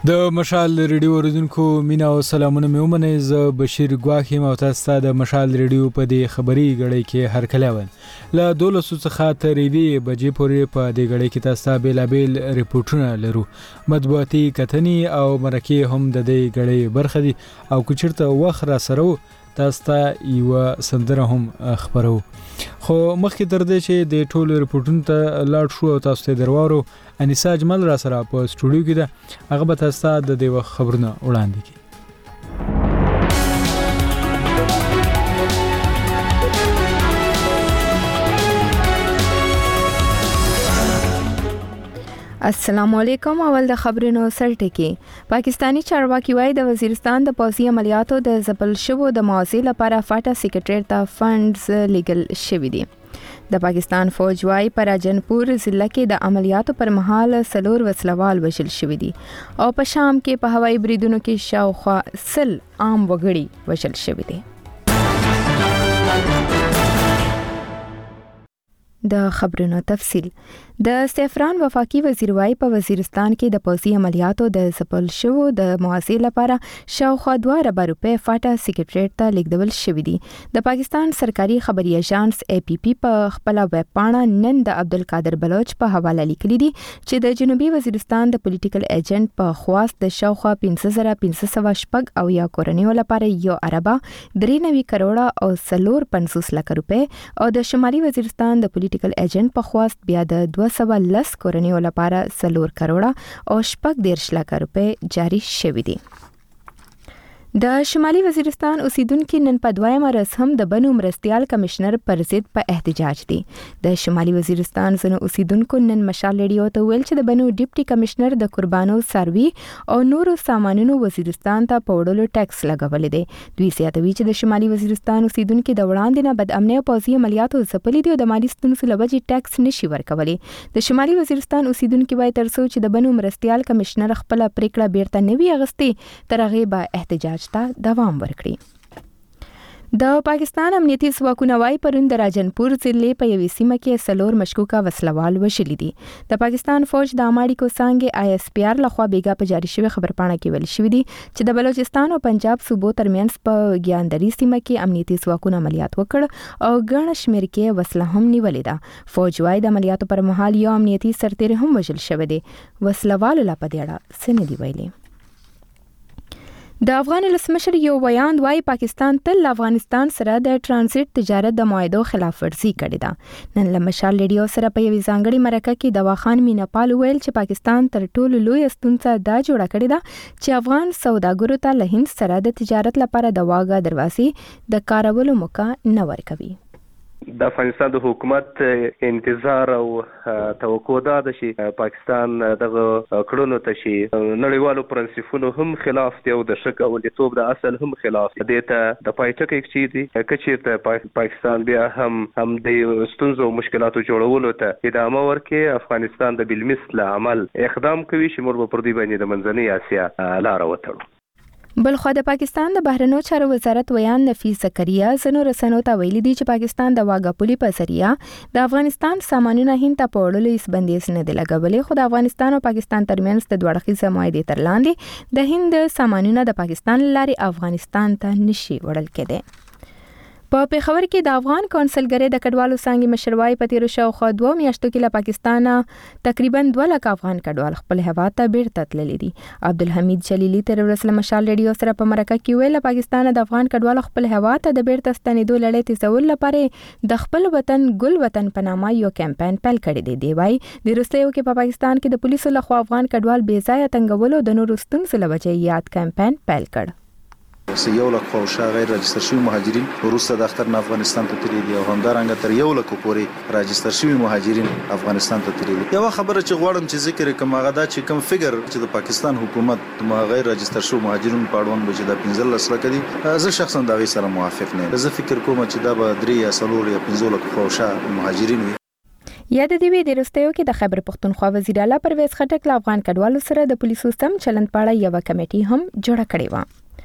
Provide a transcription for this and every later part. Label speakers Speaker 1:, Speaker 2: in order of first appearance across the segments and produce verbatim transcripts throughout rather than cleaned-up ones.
Speaker 1: د مشال ریډیو اوریدونکو مینا او سلامونه مې ومنئ. زه بشیر ګواښ یم او تاسو ته د مشال ریډیو په دې خبري غړي کې هرکلی وایم. له دولسو څخه تر یوې بجې پورې په دې غړي کې تاسو ته بېلابېل ریپورټونه لرو. مطبوعاتي کتنې او مرکې هم د دې غړي برخه دي او که چېرته وخت را سره و تاسو ته یوه سندره هم خپرو. خو مخکې تر دې چې د ټولو ریپورټونو ته لاړ شو او تاسو ته درواورو، انیسا اجمل را سره په سټوډیو کې ده. هغه به تاسو ته د دې وخت خبرونه وړاندې کړي.
Speaker 2: السلام علیکم. اول د خبرونو سرټکی. پاکستانی چارواکي وايي د وزیرستان د پوځي عملیاتو د ځپل شوو د موازی لپاره فاټا سیکریټریټ ته فندز لیګل شوی دي. د پاکستان فوج وايي په راجنپور ضلع کې د عملیاتو پر مهال سلور وسلوال وژل شوی دي او په شام کې په هوایي بریدونو کې شاوخوا سل عام وګړي وژل شوی دي. د خبرونو تفصیل. د سیفران وفاقي وزیر وايي په وزیرستان کې د پوځي عملیاتو د ځپل شوو د موازی لپاره شاوخوا دوه اربه روپۍ فاټا سیکریټریټ ته لیږدول شوي دي. د پاکستان سرکاري خبري اژانس اے پی پی په خپل ویب پاڼه نن د عبدالقادر بلوچ په حواله لیکلي دي چې د جنوبي وزیرستان د پولیټیکل ایجنټ په خواست د شاوخوا پنځه زره پنځه سوه شپږ او یا کورنیو لپاره یو اربه درې نوي کروړه او څلور پنځوس لکه روپۍ او د شمالي وزیرستان د پولیټیکل ایجنټ په خواست بیا د دوه سوه لس کورنیو لپاره څلور کروړه او شپږ دېرش لکه روپۍ جاري شوي دي. د شمالي وزیرستان اوسیدونکو نن په دویم ورځ هم د بنو مرستیال کمشنر پر ضد په احتجاج دي. د شمالي وزیرستان ځینو اوسیدونکو نن مشال ریډیو ته ویل چې د بنو ډیپټي کمشنر د قربانو څاروي او نورو سامانونو وزیرستان ته په وړلو ټیکس لګولې دي. دوی زیاتوي چې د شمالي وزیرستان اوسیدونکو د وړاندې نه بد امنۍ او پوځي عملیاتو ځپلي دي او د مالي ستونزو له وجې ټیکس نشي ورکولی. د شمالي وزیرستان اوسیدونکو وايي تر څو چې د بنو مرستیال کمشنر خپل پریکړه بیرته نه وي اغستې تر هغې به احتجاج ته دوام ورکړي. د پاکستان امنیتي ځواکونه وايي پرون د راجنپور ضلع په یوې سیمه کې څلور مشکوکه وسلوال وژلي دي. د پاکستان فوج د اماړیکو څانګې آی اس پی آر لخوا بیګا په جاري شوی خبرپاڼه کې ویل شوی دي چې د بلوچستان او پنجاب صوبو ترمنځ په ګیاندري سیمه کې امنیتي ځواکونه عملیات وکړ او ګڼ شمېر کې وسله هم نیولې ده. فوج وايي د عملیاتو پر مهال یو امنیتي سرتېری هم وژل شوی دی. وسلوالو لا په دې اړه څه نه دي ویلي. د افغان ولسمشر یو ویاند وايي پاکستان تل افغانستان سره د ترانزیت تجارت د معاهدو خلاف ورزي کړې ده. نن له مشال ریډیو سره په یوې ځانګړې مرکه کې دواخان میناپال ویل چې پاکستان تر ټولو لویه ستونزه دا جوړه کړې ده چې افغان سوداګرو ته له هند سره د تجارت لپاره د واګه دروازې د کارولو موقع نه ورکوي.
Speaker 3: د افغانستان د حکومت انتظار او توقع دا ده چې پاکستان دغه کړنو ته شي نړیوالو پرنسپونو هم خلاف دی او د ښه ګاونډیتوب د اصل هم خلاف دی. دې ته د پای ټکی چیرې که چېرته پاکستان بیا هم هم د ستونزو او مشکلاتو جوړولو ته ادامه ورکړي، افغانستان د بالمثل عمل اقدام کوي چې موږ به پر دوی باندې د منځنۍ اسیا لاره وتړو.
Speaker 2: بلخوا د پاکستان د بهرنیو چارو وزارت ویان نفیس زکریا ځینو رسنیو ته ویلي دي چې پاکستان د واګه پولي په ذریعه د افغانستان سامانونه هند ته په وړلو هیڅ بندیز نه دی لګولی، خو د افغانستان او پاکستان ترمنځ د دوه اړخیزه معاهدې تر لاندې د هند سامانونه د پاکستان له لارې افغانستان ته نشي وړل کېدی. په پېښور کې د افغان کونسلګرۍ د کډوالو څانګې مشر وايي په تېرو شاوخوا دوه میاشتو کې له پاکستانه تقریبا دوه لکه افغان کډوال خپل هېواد ته بیرته تللي دي. عبدالحمید جلیلي تېره ورځ له مشال ریډیو سره په مرکه کې ویل له پاکستانه د افغان کډوالو خپل هېواد ته د بیرته ستنېدو لړۍ تیزولو لپاره د خپل وطن ګل وطن په نامه یو کمپاین پیل کړی دی. دی وايي د وروستیو کې په پاکستان کې د پولیسو لخوا افغان کډوال بې ځایه تنګولو د نورو ستونزو له وجې یاد کمپاین پیل کړ.
Speaker 4: یو لک خواوشا غیر راجستر شوي مهاجرین وروسته د اختر نه افغانستان ته تللي دي او همدارنګه تر یو لک پورې راجستر شوي مهاجرین افغانستان ته تللي دي. یوه خبره چې غواړم چې ذکر کړم هغه دا چې کوم فګر چې د پاکستان حکومت د غیر راجستر شوي مهاجرین په اړوند به چې دا پنځلس لکه دي، زه شخصا د هغې سره موافق نه یم. زه فکر کوم چې دا به درې یا څلور یا پنځه لک خواوشا مهاجرین وي.
Speaker 2: یا د دې د وروستیو کې د خیبر پښتونخوا وزیر اعلی پرویز خټک له افغان کډوالو سره د پولیسو سم چلند په اړه یوه کمیټي هم جوړه کړې وه.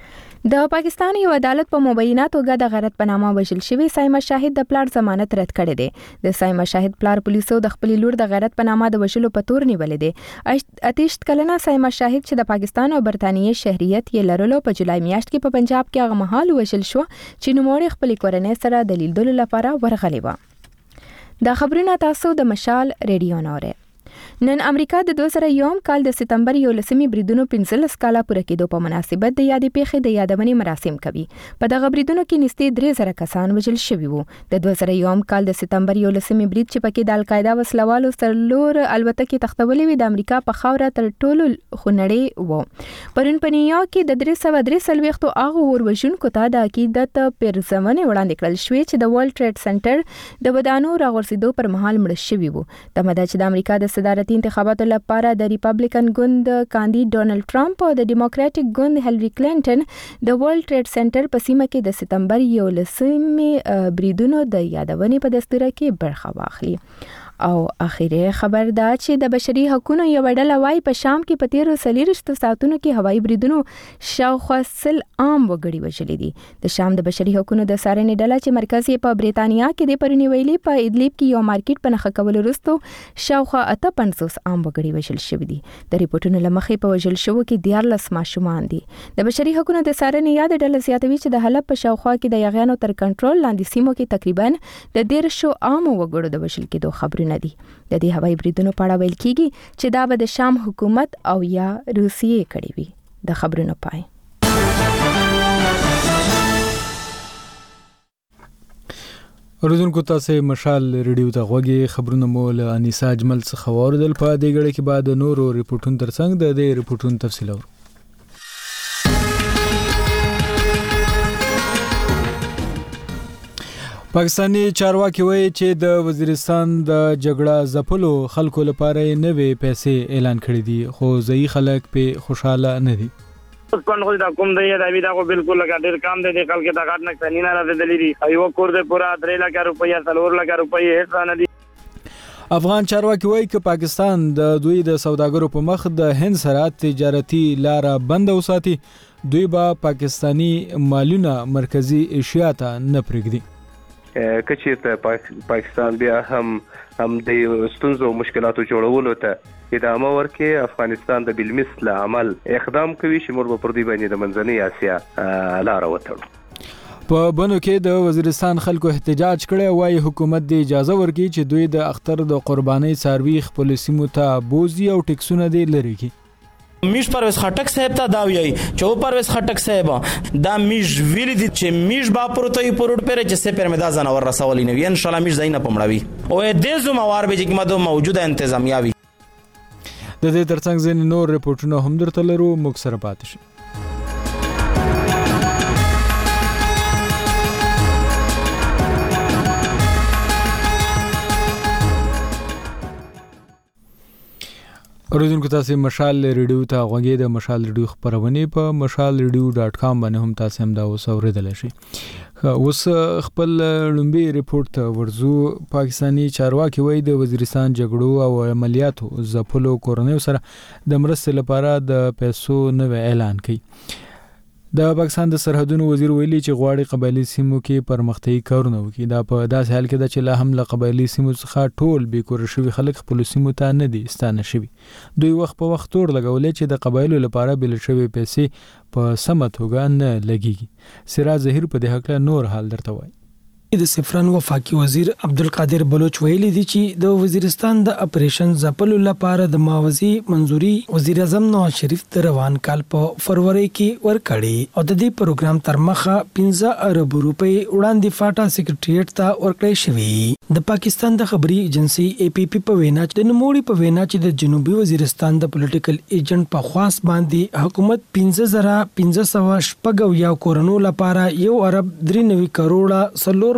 Speaker 2: د پاکستان یو عدالت په مبینه توګه د غیرت په نامه وژل شوی سایمه شاهد د پلار ضمانت رد کړی دی. د سایمه شاهد پلار پولیسو د خپل لور د غیرت په نامه د وژلو په تور نیولې دی. اتیشت کلنه سایمه شاهد چې د پاکستان او برتانیې شهریت یې لرلو په جولای میاشت کې په پنجاب کې هغه مهال وژل شو چې نوموړی خپل کورنۍ سره د لیدلو لپاره ورغلی و. دا خبرونه تاسو د مشال ریډیو نوره. نن امریکا د دوه زره یو کال د سپتمبر یولسمې بریدونو پنځلس کاله پوره کېدو په مناسبت د یادې پیښې د یادونې مراسم کوي. په دغه بریدونو کې نږدې درې زره کسان وژل شوي وو. د دوه زره یو کال د سپتمبر یولسمې برید چې پکې د القاعده وسلوالو سرلور الوتکې تختولې وي د امریکا په خاوره تر ټولو خونړۍ وو. پرون په نیویارک کې د درې سوه درې څلوېښتو هغو وروژونکو ته د عقیدت پرزمنې وړاندې کړل شوې چې د ورلډ ټریډ سنټر د ودانو راغورځېدو پر مهال مړه شوي وو. تمه ده چې د امریکا د صدارتي انتخاباتو لپاره د ریپبلیکن ګوند کاندید ډونالد ټرمپ او د ډیموکراټک ګوند هیلری کلینټن د ورلډ ټریډ سنټر په سیمه کې د سپتمبر یولسمې بریدونو د یادونې په دستور کې برخه واخلي. او اخیری خبر دا چې د بشري حقوقو یو ډله وايي په شام کې په تیرو څلوېښتو ساعتونو کې هوایي بریدونو شاوخوا سل عام وګړي وژلي دي. د شام د بشري حقوقو د څارنې ډله چې مرکز یې په بریتانیا کې دی پرونی ویلي په ادلیب کې یو مارکیټ په نښه کولو وروسته شاوخوا اته پنځوس عام وګړي وژل شوي دي. د ریپورتونو له مخې په وژل شوو کې دیارلس ماشومان دي. د بشري حقوقو د څارنې یاد ډله زیاتوي چې د حلب په شاوخوا کې د یاغیانو تر کنټرول لاندې سیمو کې تقریبا د دیرشو عامو وګړو د وژل کېدو خبرونه دي. د دې هوایي بریدونو په اړه ویل کېږي چې دا به د شام حکومت او یا روسیې کړي وي. د خبرونو پای.
Speaker 1: اوریدونکو تاسو مشال ریډیو ته غوږی خبرونه مو له انیسا اجمل څخه واوریدل. په دې غړي کې بعد نورو ریپورتونو ترڅنګ د دې ریپورتونو تفصیل اورو. پاکستانی چارواکي وایي چې د وزیرستان د جګړه ځپلو خلکو لپاره نوې پیسې اعلان کړې دي خو ځایي خلک په خوشاله نه دي.
Speaker 5: پن خو دا کوم دی دا وی دا کو بالکل لګا ډیر کام دی د خلک د غاټ نک نه راځي دلی ایو کور دې پورا درې لک روپیا څلور لک روپیا هیڅ نه دي.
Speaker 1: افغان چارواکي وایي چې پاکستان د دوی د سوداګرو په مخ د هند سره تجارتي لاره بند وساتي. دوی به پاکستانی مالونه مرکزی ایشیا ته نه پرېږدي.
Speaker 3: کچې ته پاکستان بیا هم هم د ستونزو او مشکلاتو جوړولو ته ادامه ورکړي. افغانستان د بالمثل عمل اقدام کوي چې موږ به پر دې باندې د منځنۍ اسیا لاره وتړو.
Speaker 1: په بنو کې د وزیرستان خلکو احتجاج کړي وایي حکومت د اجازه ورکړي چې دوی د اختر د قربانۍ څاروي خپل سیمو ته بوزي او ټیکسونه دې لري کی.
Speaker 6: میش پرویز خټک صاحب ته دا ویي چې او پرویز خټک صاحب دا میش ویل دي چې میش با پروتوي پروت پر چې سه پر مدا زناور رسولي نه وي ان شاء الله میش زینه پمړوي او دې زو موار به چې مده موجوده انتظامیه وي.
Speaker 1: د دې ترڅنګ ځین نور ریپورتونه هم درته لرو موږ سره پاتې شئ. اوریدونکو تاسو مشال ریډیو ته غوږی د مشال ریډیو خبرونه په مشال ریډیو ډاټ کام باندې هم تاسو هم دا اوسوریدل شي. اوس خپل لومبي ریپورت ورزو. پاکستانی چارواکي وایي د وزیرستان جګړو او عملیاتو ځپلو کورنیو سره د مرستې لپاره د پیسو نوې اعلان کړي. د پاکستان د سرحدونو وزیر ویلي چې غواړي قبایلی سیمو کې پرمختګي کارونه وکړي. دا په داسې حال کې ده چې لا هم له قبایلی سیمو څخه ټول بې کوره شوي خلک خپل سیمو ته نه دي ستانه شوي. دوی وخت په وخت تور لګولې چې د قبایلو لپاره بل شوي پیسې په سمه توګه نه لګيږي. سراج ظهیر په دې حق نور حال درته وایي.
Speaker 7: د سفران وفاقي وزیر عبدالقادر بلوچ ویلي دي چې د وزیرستان د اپریشن ځپلو لپاره د ماوزي منځوري وزیر اعظم نواز شریف د روان کال په فروری کې ورکړي او د دې پروګرام تر مخه پنځه ارب روپۍ وړاندې فاټا سیکریټریټ ته ورکړی شوی. د پاکستان د خبري ایجنسی اے پی پی په وینا د نوموړي په وینا چې د جنوبي وزیرستان د پولیټیکل ایجنټ په خواص باندې حکومت پنځه زره پنځه سوه شپږ یا کورونو لپاره یو ارب درې نوي کروڑه سلور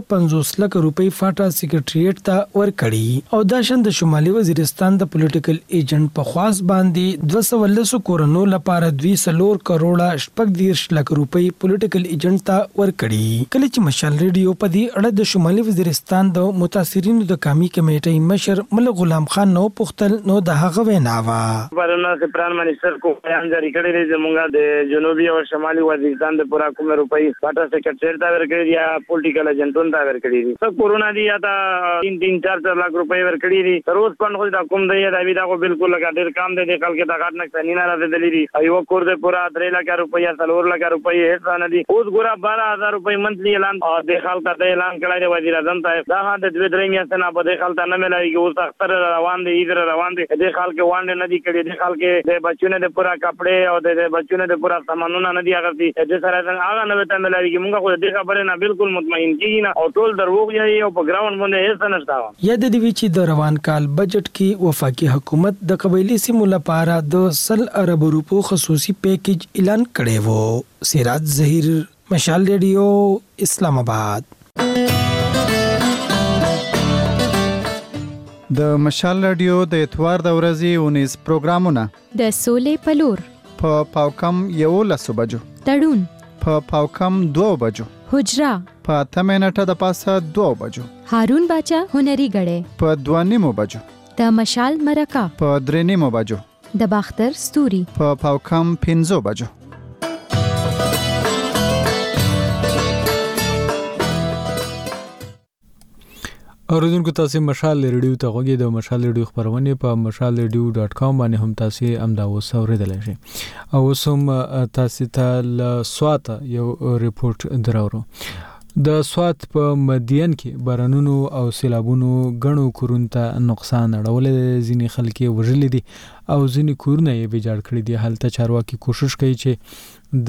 Speaker 7: پنځوس لک روپۍ فاټا سیکریټریټ ته ورکړي او دا شند شمالي وزیرستان د پولیټیکل ایجنټ په خواص باندې دوه سوه لس کورونو لپاره دوی سلور کروڑه شپږ دیرش لک روپۍ پولیټیکل ایجنټ ته ورکړي. کله چې مشال ریډیو په دې اړه د شمالي وزیرستان د متاثرینو د قومي کمیټې مشر ملک غلام خان نو پختل نو د هغه وینا وا
Speaker 5: ورنه چې پران منسٹر کو بیان جاری کړی دی زمونږ د جنوبي او شمالي وزیرستان د پورا کومه روپۍ فاټا سیکریټریټ ته ورکړي یا پولیټیکل ایجنټون ته ورکړي دي. څو کورونا دی یا دا تین تین چار چار لک روپۍ ورکړي دي. تر اوس پند خو دا کوم دی دا وی دا کو بالکل لگا ډیر کام دی د خلک ته غاټ نه څنګه نه راځي دلی ایو کور د پورا درې لک روپۍ یا څلور لک روپۍ هیڅ نه دي. اوس ګورا بارہ ہزار روپۍ منتلی اعلان او د خلک ته اعلان کړی دی وزیر اعظم ته دا د دوه درې میاشتې نه به د خلک ته نه ملایږي. اوس اختر روان دي ایدر روان دي د خلک وانډ نه دي کړي د خلک د بچونه د پورا کپڑے او د بچونه د پورا سامانونه نه دي اغستی د سره څنګه هغه نه ته ملایږي. موږ خو د خبره نه بالکل مطمئن کیږي نه او ټول دروغ یې او په ګراوند باندې هیڅ نه شته.
Speaker 7: یا د دې وی چې د روان کال بجټ کې وفاقي حکومت د قبایلی سیمو لپاره د سل ارب روپو خصوصي پیکیج اعلان کړی وو. سراج ظهیر، مشال ریډیو، اسلام آباد.
Speaker 8: د مشال رادیو د اتوار د ورځې اونیز پروګرامونه
Speaker 9: د سولې پلور
Speaker 8: په پاوکم یولس بجو،
Speaker 9: تړون
Speaker 8: په پاوکم دو بجو،
Speaker 9: حجرا
Speaker 8: په اته منټه د پاسه دو بجو،
Speaker 9: هارون باچا هنري غړې
Speaker 8: په دوه نیمو بجو،
Speaker 9: د مشال مرکه
Speaker 8: په درې نیمو بجو،
Speaker 9: د باختر ستوري
Speaker 8: په پاوکم پنځو بجو.
Speaker 1: اوریدونکو تاسو مشال ریډیو ته غوږی د مشال ریډیو خبرونه په مشال ریډیو ډاټ کام باندې هم تاسو امدا اوس اوریدلای شئ. او سم تاسو ته ل سوات یو ریپورت دراورو. د سوات په مدین کې بارانونو او سیلابونو غنو کورونته نقصان اړول ځینی خلک وژل دي او ځینی کورونه یې ویجاړ کړی دي. حالت چارواکي کوشش کوي چې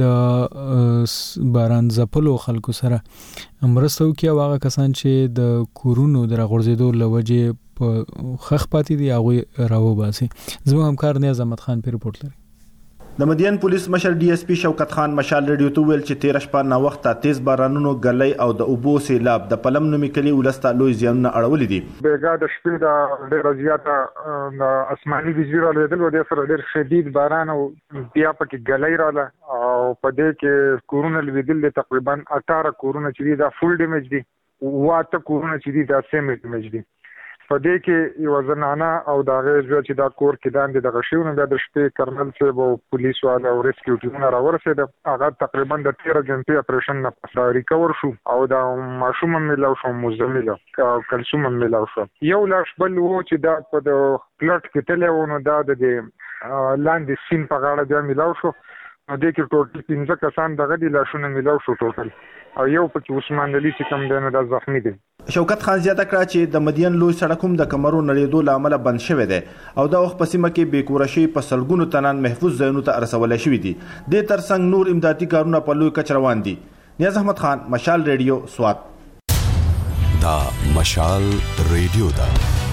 Speaker 1: د باران زپلو خلکو سره مرسته وکړي او هغه کسان چې د کورونو د راغورځېدو لوجې په خخ پاتې دي هغه راوباسي. زموږ همکار نیاز احمد خان په ریپورت لري.
Speaker 10: د مدین پولیس مشر ډي اس پی شوکت خان مشال ریډیو ته ویل چې تیر شپه نا وخت تیز بارانونو غلې او د اوبو سیلاب د پلم نومي کلی ولسته لوی زیانونه اړولې دي.
Speaker 11: بیګا د شپې د ډېر زیاته د اسماني وزیر لیدل و د سره ډېر شدید باران او بیا پکې غلې رااله او په دې کې کورونه لیدل تقریبا اټاره کورونه چې دا فول ډیمیج دي واته کورونه چې دي دا سیمه ډیمیج دي. په دې کې یو زنانه او دا غیر چې دا کور کې داندې د غشیونه بیا د شپې کرنل صاحب او پولیس والا او ریسکیو ټیمونه راورسېد. هغه تقریبا د تیره غنټې اپریشن نه پس ریکور شو او دا ماشوم ملو شو مزمل او کلسوم ملو شو. یو لاش بل وو چې دا په د پلټ کې تلونه دا د لاندې سین په غاړه بیا ملو شو. نو دې کې ټوټل پنځه کسان دغه د لاشونه ملو شو ټوټل او یو پکې عثمان علي چې کوم دی نو دا زخمی دی.
Speaker 10: شوکت خان زیاته کړه چې د مدین لوی سړک هم د کمرو نړېدو له امله بند شوی دی او دا وخت په سیمه کې بې کوره شوي په سلګونو تنان محفوظ ځایونو ته رسولی شوي دي. دې ترڅنګ نور امدادي کارونه په لوی کچ روان دي. نیاز احمد خان، مشال ریډیو، سوات.
Speaker 12: دا مشال ریډیو دا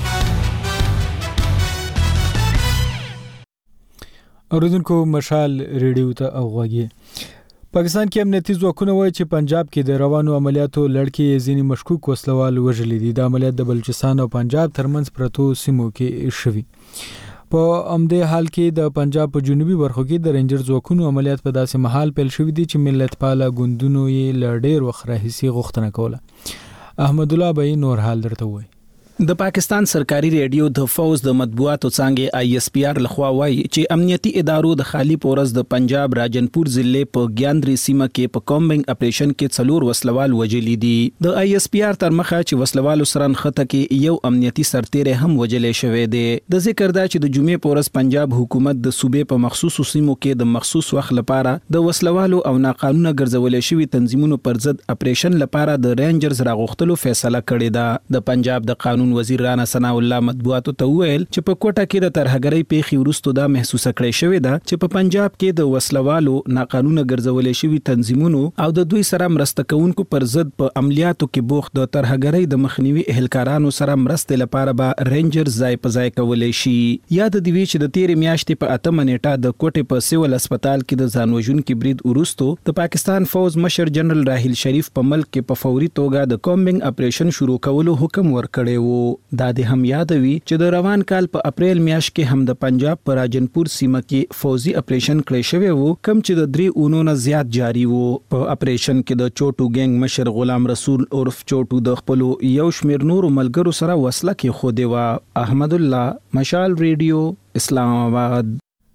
Speaker 1: اوریدونکو مشال ریډیو ته اوغوږی. پاکستان کې امنیتي ځواکونه وایي چې پنجاب کې د روانو عملیاتو لړکې ځینې مشکوک وسلوال وژلي دي. د عملیات د بلوچستان او پنجاب ترمنځ پرتو سیمو کې شوي. په همدې حال کې د پنجاب په جنوبي برخو کې د رینجر ځواکونو عملیات په داسې مهال پیل شوي دي چې ملت پاله ګوندونو یې له ډېر وخت راهیسې غوښتنه کوله. احمد الله به نور حال درته وایي.
Speaker 13: د پاکستان سرکاري ریډیو د فوز د مطبوعاتو څنګه آی ایس پی آر لخوا وایي چې امنیتي ادارو د خالی پورز د پنجاب راجنپور ضلع په ګیاندري سیمه کې په کومبینګ اپریشن کې څلور وسلوال وجلی دي. د آی ایس پی آر تر مخه چې وسلوالو سره نخته کې یو امنیتي سرتیری هم وجلې شوی دی. د ذکر دا چې د جمعې پورز پنجاب حکومت د صوبې په مخصوصو سیمو کې د مخصوص وخت لپاره د وسلوالو او ناقانونه ګرځولې شوی تنظیمونو پر ضد اپریشن لپاره د رینجرز راغوښتلو فیصله کړې ده. د پنجاب د قانون قانون وزیر رانا ثنا الله مطبوعاتو ته وویل چې په کوټه کې د ترهګرۍ پیښې وروسته دا محسوس کړی شوې ده چې په پنجاب کې د وسلوالو ناقانونه ګرځولې شوی تنظیمونو او د دوی سره مرسته کوونکو پر ضد په عملیاتو کې بوخت د ترهګرۍ د مخنیوي اهلکارانو سره مرسته لپاره به رینجر ځای په ځای کولای شي. یاد دی وی چې د تیر میاشتې په اتمه نیټه د کوټې په سیول هسپتال کې د ځانوژونکي برید وروسته د پاکستان فوز مشر جنرال راحیل شریف په ملک کې په فوري توګه د کومبینګ اپریشن شروع کولو حکم ورکړی وو. دا د هم یاد وی چې د روان کال په اپریل میاشت کې هم د پنجاب په راجنپور سیمه کې فوزي اپریشن کړی شوی وو کم چې د درې اونو نه زیات جاری وو. په اپریشن کې د چوټو ګنګ مشر غلام رسول عرف چوټو د خپل یو شمیر نورو ملګرو سره وسله کې خو دی وا. احمد الله، مشال ریډیو، اسلام آباد.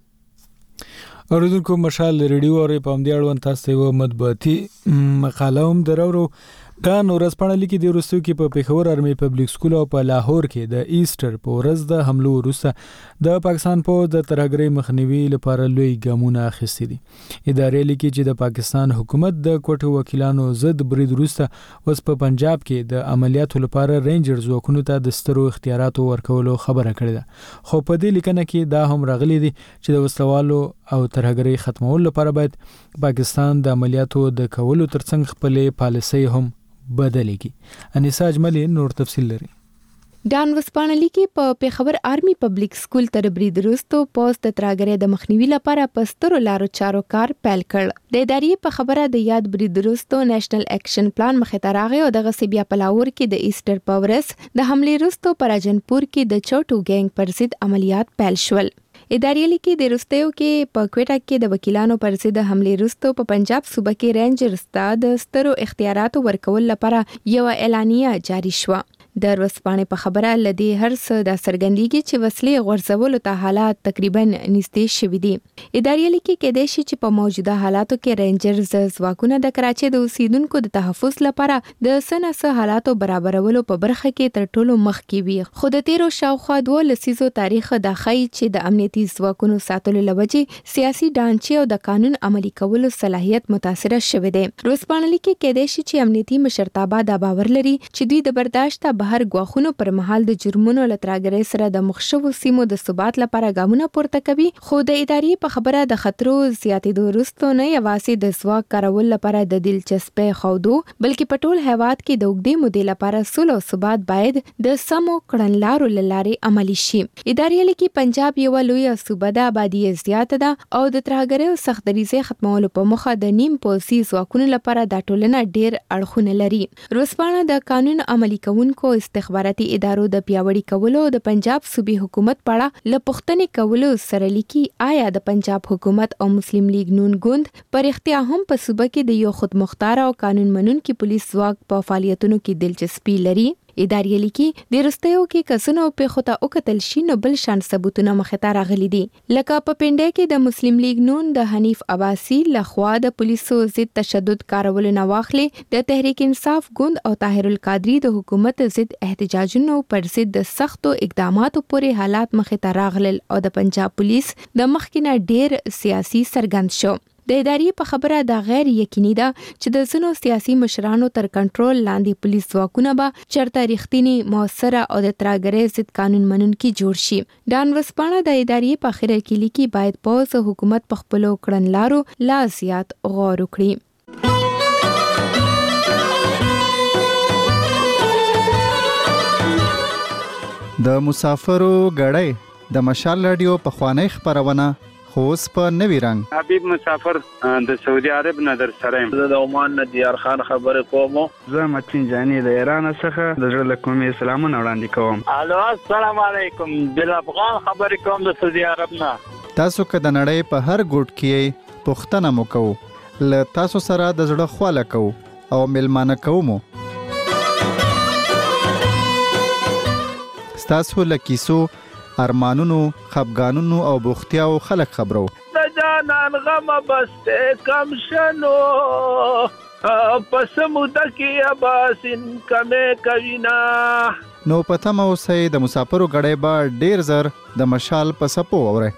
Speaker 1: اوریدونکو مشال ریډیو اوري په همدې اړوند تاسو یو مطبوعاتي مقاله هم درورو. کان ورځپاڼه لیکي د روسو کې په پیښور آرمي پبلک سکول او په لاهور کې د ایسټر په ورځ د حملو وروسته د پاکستان په د ترهګرۍ مخنیوي لپاره لوی ګامونه اخیستي دي. ادارې لیکي چې د پاکستان حکومت د کوټو وکیلانو ضد برید وروسته اوس په پنجاب کې د عملیاتو لپاره رینجر ځواکونو ته د سترو اختیاراتو ورکولو خبره کړې ده. خو په دې لیکنه کې دا هم راغلي دي چې د وسلوالو او ترهګرۍ ختمولو لپاره باید پاکستان د عملیاتو د کولو ترڅنګ خپلې پالیسۍ هم بدلېږي. انیسا اجملی نور تفصیل لري.
Speaker 2: ډان وسپانلی کې په پیښور آرمي پبلک سکول تر برید وروسته پوز د ترهګرۍ د مخنیوي لپاره پسترو لارو چارو کار پیل کړ. د ادارې په خبره د یاد برید وروسته نېشنل اکشن پلان مخې ته راغی او دغه سی بیا په لاهور کې د ایسټر په ورځ د حملې وروسته په راجنپور کې د چوټو ګینګ پر ضد عملیات پیل شول. ادارې لیکي د روستیو کې په کوټه کې د وکیلانو پر ضد حملې وروسته په پنجاب صوبه کې رینجر ستا د سترو اختیاراتو ورکول لپاره یو اعلامیه جاری شوه. د ورځپاڼې په خبره لدی هر څه د سرګندېږي چې وسلې غورځولو ته حالات تقریبا نږدې شوي دي. ادارې لیکي کېدای شي چې په موجوده حالاتو کې رینجرز ځواکونه د کراچۍ د اوسیدونکو د تحفظ لپاره د سنسه حالاتو برابرولو په برخه کې تر ټولو مخکې وي. خو د تیرو شاوخوا دوه لسیزو تاریخ دا ښیي چې د امنیتي ځواکونو ساتلو لوجې سیاسي ډانچې او د قانون عملي کولو صلاحیت متاثره شوی دی. ورځپاڼه لیکي کېدای شي چې امنیتي مشرتابه دا باور لري چې دوی د برداشت بهر غواخونو پر مهال د جرمونو له ترهګرۍ سره د مخشوو سیمو د ثبات لپاره ګامونه پورته کوي. خو د ادارې په خبره د خطرو زیاتېدو وروسته نه یوازې د ځواک کارول لپاره د دلچسپۍ ښودو بلکې په ټول هیواد کې د اوږدې مودې لپاره سوله او ثبات باید د سمو کړنلارو له لارې عملي شي. ادارې لیکي پنجاب یوه لویه صوبه ده، آبادي یې زیاته ده او د ترهګرۍ او سخت دریځۍ ختمولو په موخه د نیم پوځي ځواکونو لپاره دا ټولنه ډېر اړخونه لري. ورځپاڼه د قانون عملي کوونکو استخباراتي ادارو د پیاوړي کولو او د پنجاب صوبې حکومت په اړه له پوښتنې کولو سره لیکي آیا د پنجاب حکومت او مسلم لیگ نون ګوند پر اختیا هم په صوبه کې د یو خودمختار او قانون منونکي پولیس ځواک په فعالیتونو کې دلچسپي لري. ادارې لیکي د رستیو کې کسونو په خطا او قتل شي نو بل شان ثبوتونه مخې ته راغلي دي. لکه په پنډه کې د مسلم لیگ نون د حنیف عباسی لخوا د پولیسو ضد تشدد کارول نه واخلي، د تحریک انصاف ګوند او طاهر القادری د حکومت ضد احتجاجونو پر ضد د سختو اقداماتو پورې حالات مخې ته راغلل او د پنجاب پولیس د مخکینه ډیر سیاسي سرګند شو. د ادارې په خبره دا غیر یقیني ده چې د ځینو سیاسي مشرانو تر کنټرول لاندې پولیس ځواکونه به چرته رښتینی موثره او د ترهګرۍ ضد قانون منونکي جوړ شي. ډان ورځپاڼه د ادارې په اخر کې لیکي باید پوځ او حکومت په خپلو کړنلارو لا زیات غور وکړي.
Speaker 8: د مسافرو غړې د مشال رادیو په خوانی خبرونه خوس په نوی رنگ.
Speaker 14: حبیب مسافر د سعودي عرب نه در سره یم.
Speaker 15: د عمان نه دیار خان خبرې کوم.
Speaker 14: زه متین جانی د ایران څخه د زړه کومې سلامونه وړاندې کوم.
Speaker 15: الو السلام علیکم، بل افغان خبرې کوم د سعودي عرب نه.
Speaker 8: تاسو که د نړۍ په هر ګوټ کې پوښتنه مو کوو، له تاسو سره د زړه خواله کوو او ملمانه کوو مو. ستاسو له کیسو، ارمانونو، خفګانونو او بوختیاو خلک خبرو.
Speaker 15: د جانان غم بسته کم شنو پس موده کې اباسین کمې کوینا.
Speaker 8: نو پته مو اوسئ د مسافرو غړې به ډیر زر د مشال په سپو اورئ.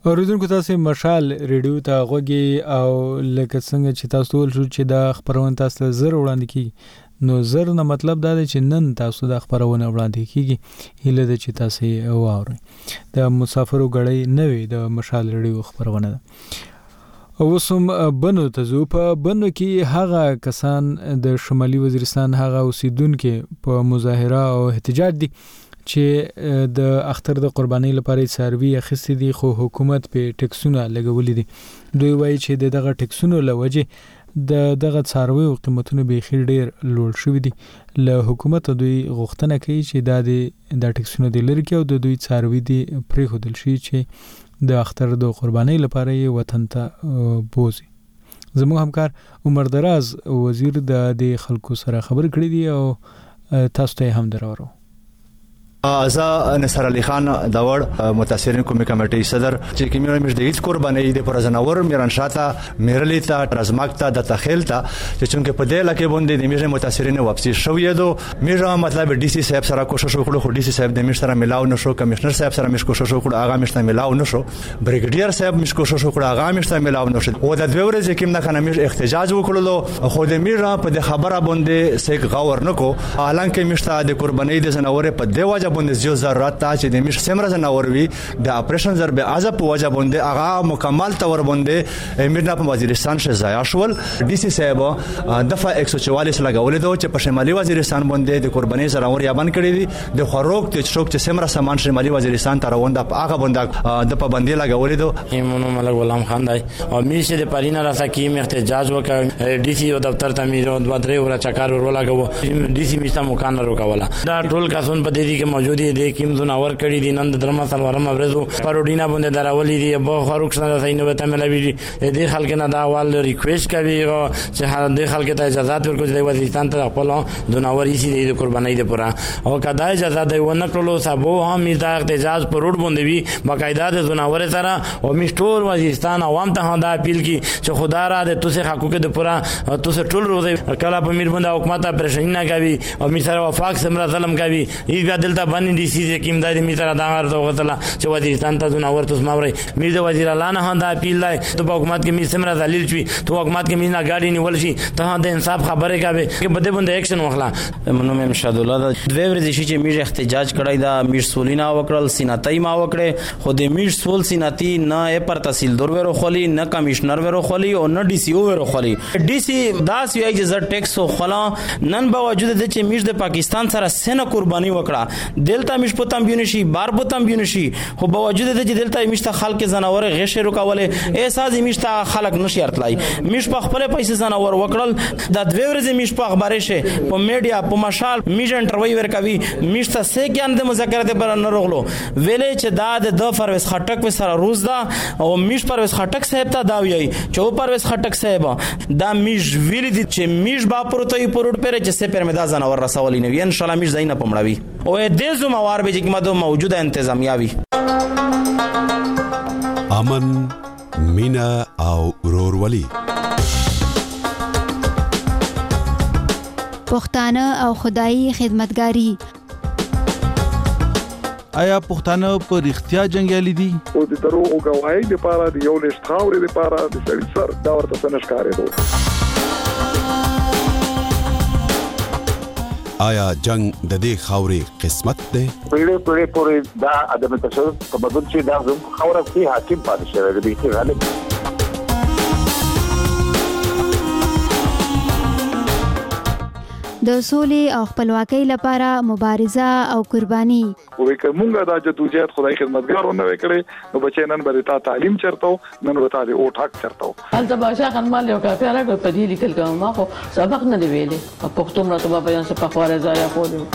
Speaker 1: اوریدونکو تاسو مشال ریډیو ته غوږی او لکه څنګه چې تاسو ول شو چې دا خبرونه تاسو ته زر وړاندې کی نو زر نه مطلب دا دی چې نن تاسو د خبرونه وړاندې کیږي هله د چې تاسو واورئ د مسافرو غړی نوې د مشال ریډیو خبرونه ده او سم بنو ته زو په بنو کې هغه کسان د شمالي وزیرستان هغه اوسیدونکو په مظاهره او احتجاج دي چې د اختر د قربانۍ لپاره سروي اخیستې دي خو حکومت په ټیکسونه لګولې دي دوی وایي چې دغه ټیکسونو لوجه د دغه څاروي او قیمتونو به خیر ډیر لوړ شوې دي له حکومت دوی غوښتنه کوي چې د د ټیکسونو د لری کې او د دوی څاروي دي پرې خودل شي چې د اختر د قربانۍ لپاره یې وطن ته بوزي زموږ همکار عمر دراز وزیر د خلکو سره خبر کړی دی او تاسو ته هم درورو
Speaker 16: ازا نصر علي خان داور متاثرین کومې کمیټې صدر چې کیمیرا مش د هیڅ قربانۍ د پر زناور میران شاته میرلی ته رزماکتا د تخیل ته چې څنګه په دې لکه باندې د میژه متاثرین واپسی شوې دو میژه مطلب ډي سي صاحب سره کوشش وکړو خو ډي سي صاحب د میژ سره ملاو نشو کمشنر صاحب سره میژ کوشش وکړو هغه میژ ته ملاو نشو بریګیډیر صاحب میژ کوشش وکړو هغه میژ ته ملاو نشو او د دوه ورځې کې نه کنه میژ احتجاج وکړلو خو د میژه په د خبره باندې سیک غور نکو حالانکه میژ ته د قربانۍ د زناور په دی وجه باندې زیو ضرورت تا چې د میش سمره زناور وی د اپریشن ضرب عذاب په وجه باندې هغه مکمل تور باندې میرنا په وزیرستان شه ضایع شول ډي سي صاحب دفعه ایک سو چوالیس لګولې دوه چې په شمالي وزیرستان باندې د قربانۍ زناور یابان کړی دي د خوروک ته چوک چې سمره سامان شمالي وزیرستان ته روان د هغه باندې د پابندي لګولې دوه
Speaker 6: ایمونو ملک غلام خان دی او میشه د پرینا راسا کې احتجاج وکړ ډي سي او دفتر ته میرو د بدرې ور چکار ور لګاو ډي سي میستا مکان روکاولا دا ټول کسون په دې کې موجود دي کوم زناور کړي دي نن د درما سلورم ورځو پروډینا باندې دراولې دي په خروق سره صحیح نو ته ملوي دي دې خلک نه دا وال ریکويست کوي چې دې خلک ته اجازه ورکړي د وزیرستان ته خپل زناور یې دي د قربانۍ د پورا او کدا اجازه دی ونه کړلو سبو هم دا احتجاج پر روډ باندې وی باقاعده د زناور سره او مشتور وزیرستان عوام ته دا اپیل کی چې خدا را د توسه حقوق د پورا توسه ټول روزه کله په میر باندې حکومت پریشان نه کوي او می سره وفاق سمرا ظلم کوي ای بیا دلته باندې دي سي کې امدادي می سره دا ورته وغتله چې وزیرستان ته زناور تاسو ماوري میر د وزیر الله نه دا اپیل لای ته په حکومت کې می سمرا ذلیل شي ته حکومت کې می نه گاډي نیول شي ته د انصاف خبره کوي چې بده باندې اکشن واخلا
Speaker 13: منو مې مشهد الله د دوی ورځې شي چې میژ احتجاج کړای دا میژ سولینا وکړل سیناتای ما وکړه خو د میژ سول سیناتی نه پر تحصیلدار ورو خولي نه کمشنر ورو خولي او نه ډي سي او ورو خولي ډي سي داس وی چې زر ټیکس خلا نن باوجود د چې میژ د پاکستان سره سینه قرباني وکړه دلته میژ پتم بیونشي بار پتم بیونشي خو باوجود د چې دلته میژ ته خلک زناور غشه روکاوله احساس میژ ته خلک نشي ارتلای میژ په خپل پیسې زناور وکړل د دوی ورځې میژ په اخبار شه په میډیا په مشال میژ انټرویو ورکوي میژ ته سې ګان د مذاکرات پر نه رغلو ویلې چې دا د فروز خټک سره روز دا او میژ پرویز خټک صاحب ته دا وی چې او پرویز خټک صاحب دا میژ ویل دي چې میژ با پروتوي پروت پر چې سه پر مدا زناور رسولي نه وي ان شاء الله میژ زینه پمړوي او دې زو موار به چې مده موجوده انتظامیه وي
Speaker 12: امن مینا او رورولي
Speaker 9: پښتانه او خدایي خدمتګاری
Speaker 17: آیا پښتانه په رښتیا جنگیالي دي
Speaker 18: او د دروغ غواړي د پاره د یو لښت خاورې د پاره د سړي سر دا ورته څنګه دو
Speaker 12: آیا جنگ د دې خاورې قسمت ده
Speaker 19: پیړې پیړې پورې دا ادم تشدد په بدل چې دا زم خوره په حاکم پاتې شوی دی چې غالب
Speaker 9: د سولې او خپلواکۍ لپاره مبارزه او قرباني
Speaker 18: وې کومه دا جدوجہد خدای خدمتګارونه وکړي نو بچي نن به تا تعلیم چرته نن به تا د او ټاک چرته
Speaker 20: هلته باشا خان مال یو کافي راغی په دې لیکل کوم ما خو سبق نه دی ویلې په پښتو مرتبه بیان څه په خواره ځای خو دی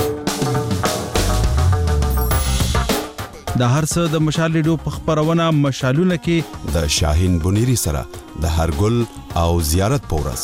Speaker 17: د هر څه د مشال ریډیو په خبرونه مشالونه کې
Speaker 12: د شاهین بنيري سره د هرګل او زیارت پورس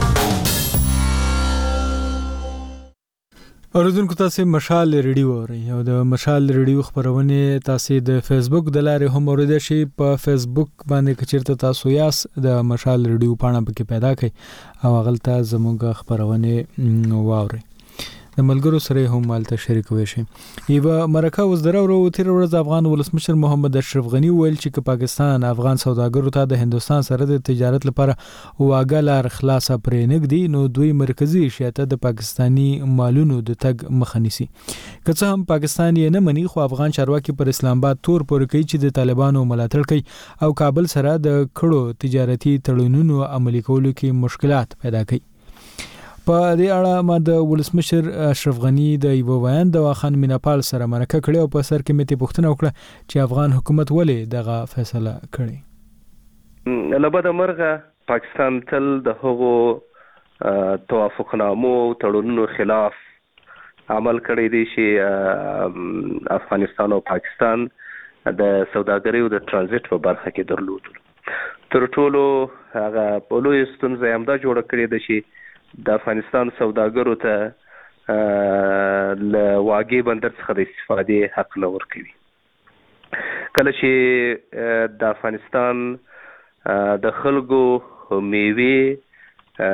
Speaker 1: اوریدونکو تاسو مشال ریډیو اورئ او د مشال ریډیو خبرونه تاسو د فیسبوک د لارې هم اوریدئ شي په فیسبوک باندې کچیرته تاسو یاس د مشال ریډیو پاڼه پکې پیدا کړئ او غلطه زموږ خبرونه واورئ د ملګرو سره هم مالته شریکوي شي. یو مرکه وزدره ورو تیر ورځ افغان ولسمشر محمد اشرف غنی ویل چې پاکستان افغان سوداګرو ته د هندستان سره د تجارت لپاره واګه لار خلاصه پرې نګدي نو دوی مرکزی شیته د پاکستانی مالونو د تګ مخه نیسي. که څه هم پاکستان یې نه مني خو افغان چارواکي پر اسلام آباد تور پورې کوي چې د طالبانو ملاتړ کوي او کابل سره د کړو تجارتي تړونونو عملي کولو کې مشکلات پیدا کوي. په دې اړه ما د ولسمشر اشرف غنی د یو بیان د واخان میناپال سره مرکه کړې او په سر کې مې پوښتنه وکړه چې افغان حکومت ولې دغه فیصله کړې.
Speaker 3: لبد مرغه پاکستان تل د هغو توافقنامو تړونونو خلاف عمل کړی دی چې افغانستان او پاکستان د سوداګرۍ او د ترانزیت په برخه کې درلود. تر ټولو هغه په لوی ستونزه هم دا جوړ کړی دی چې د افغانستان سوداګرو ته له واګې بندر څخه د استفادې حق نه ورکوي. کله چې د افغانستان د خلکو میوې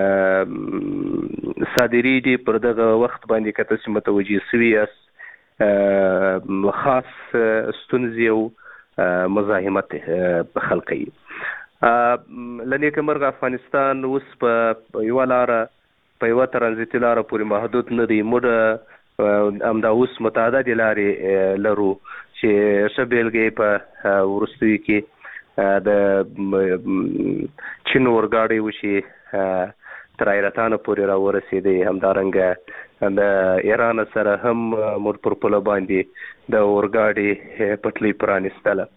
Speaker 3: صادرېږي پر دغه وخت باندې که تاسو متوجه سوي یاست خاص ستونزې او مزاحمت په خلک کوي. له نیکه مرغه افغانستان اوس په یوه لاره په یوه ترانزیتي لاره پورې محدود نه دی. موږ همدا اوس متعددې لارې لرو چې ښه بېلګه یې په وروستیو کې د چین اورګاډی و چې تر حیرتانه پورې راورسېدی. همدارنګه د ایران سره هم موږ پر پوله باندې د اورګاډي پټلۍ پرانستله.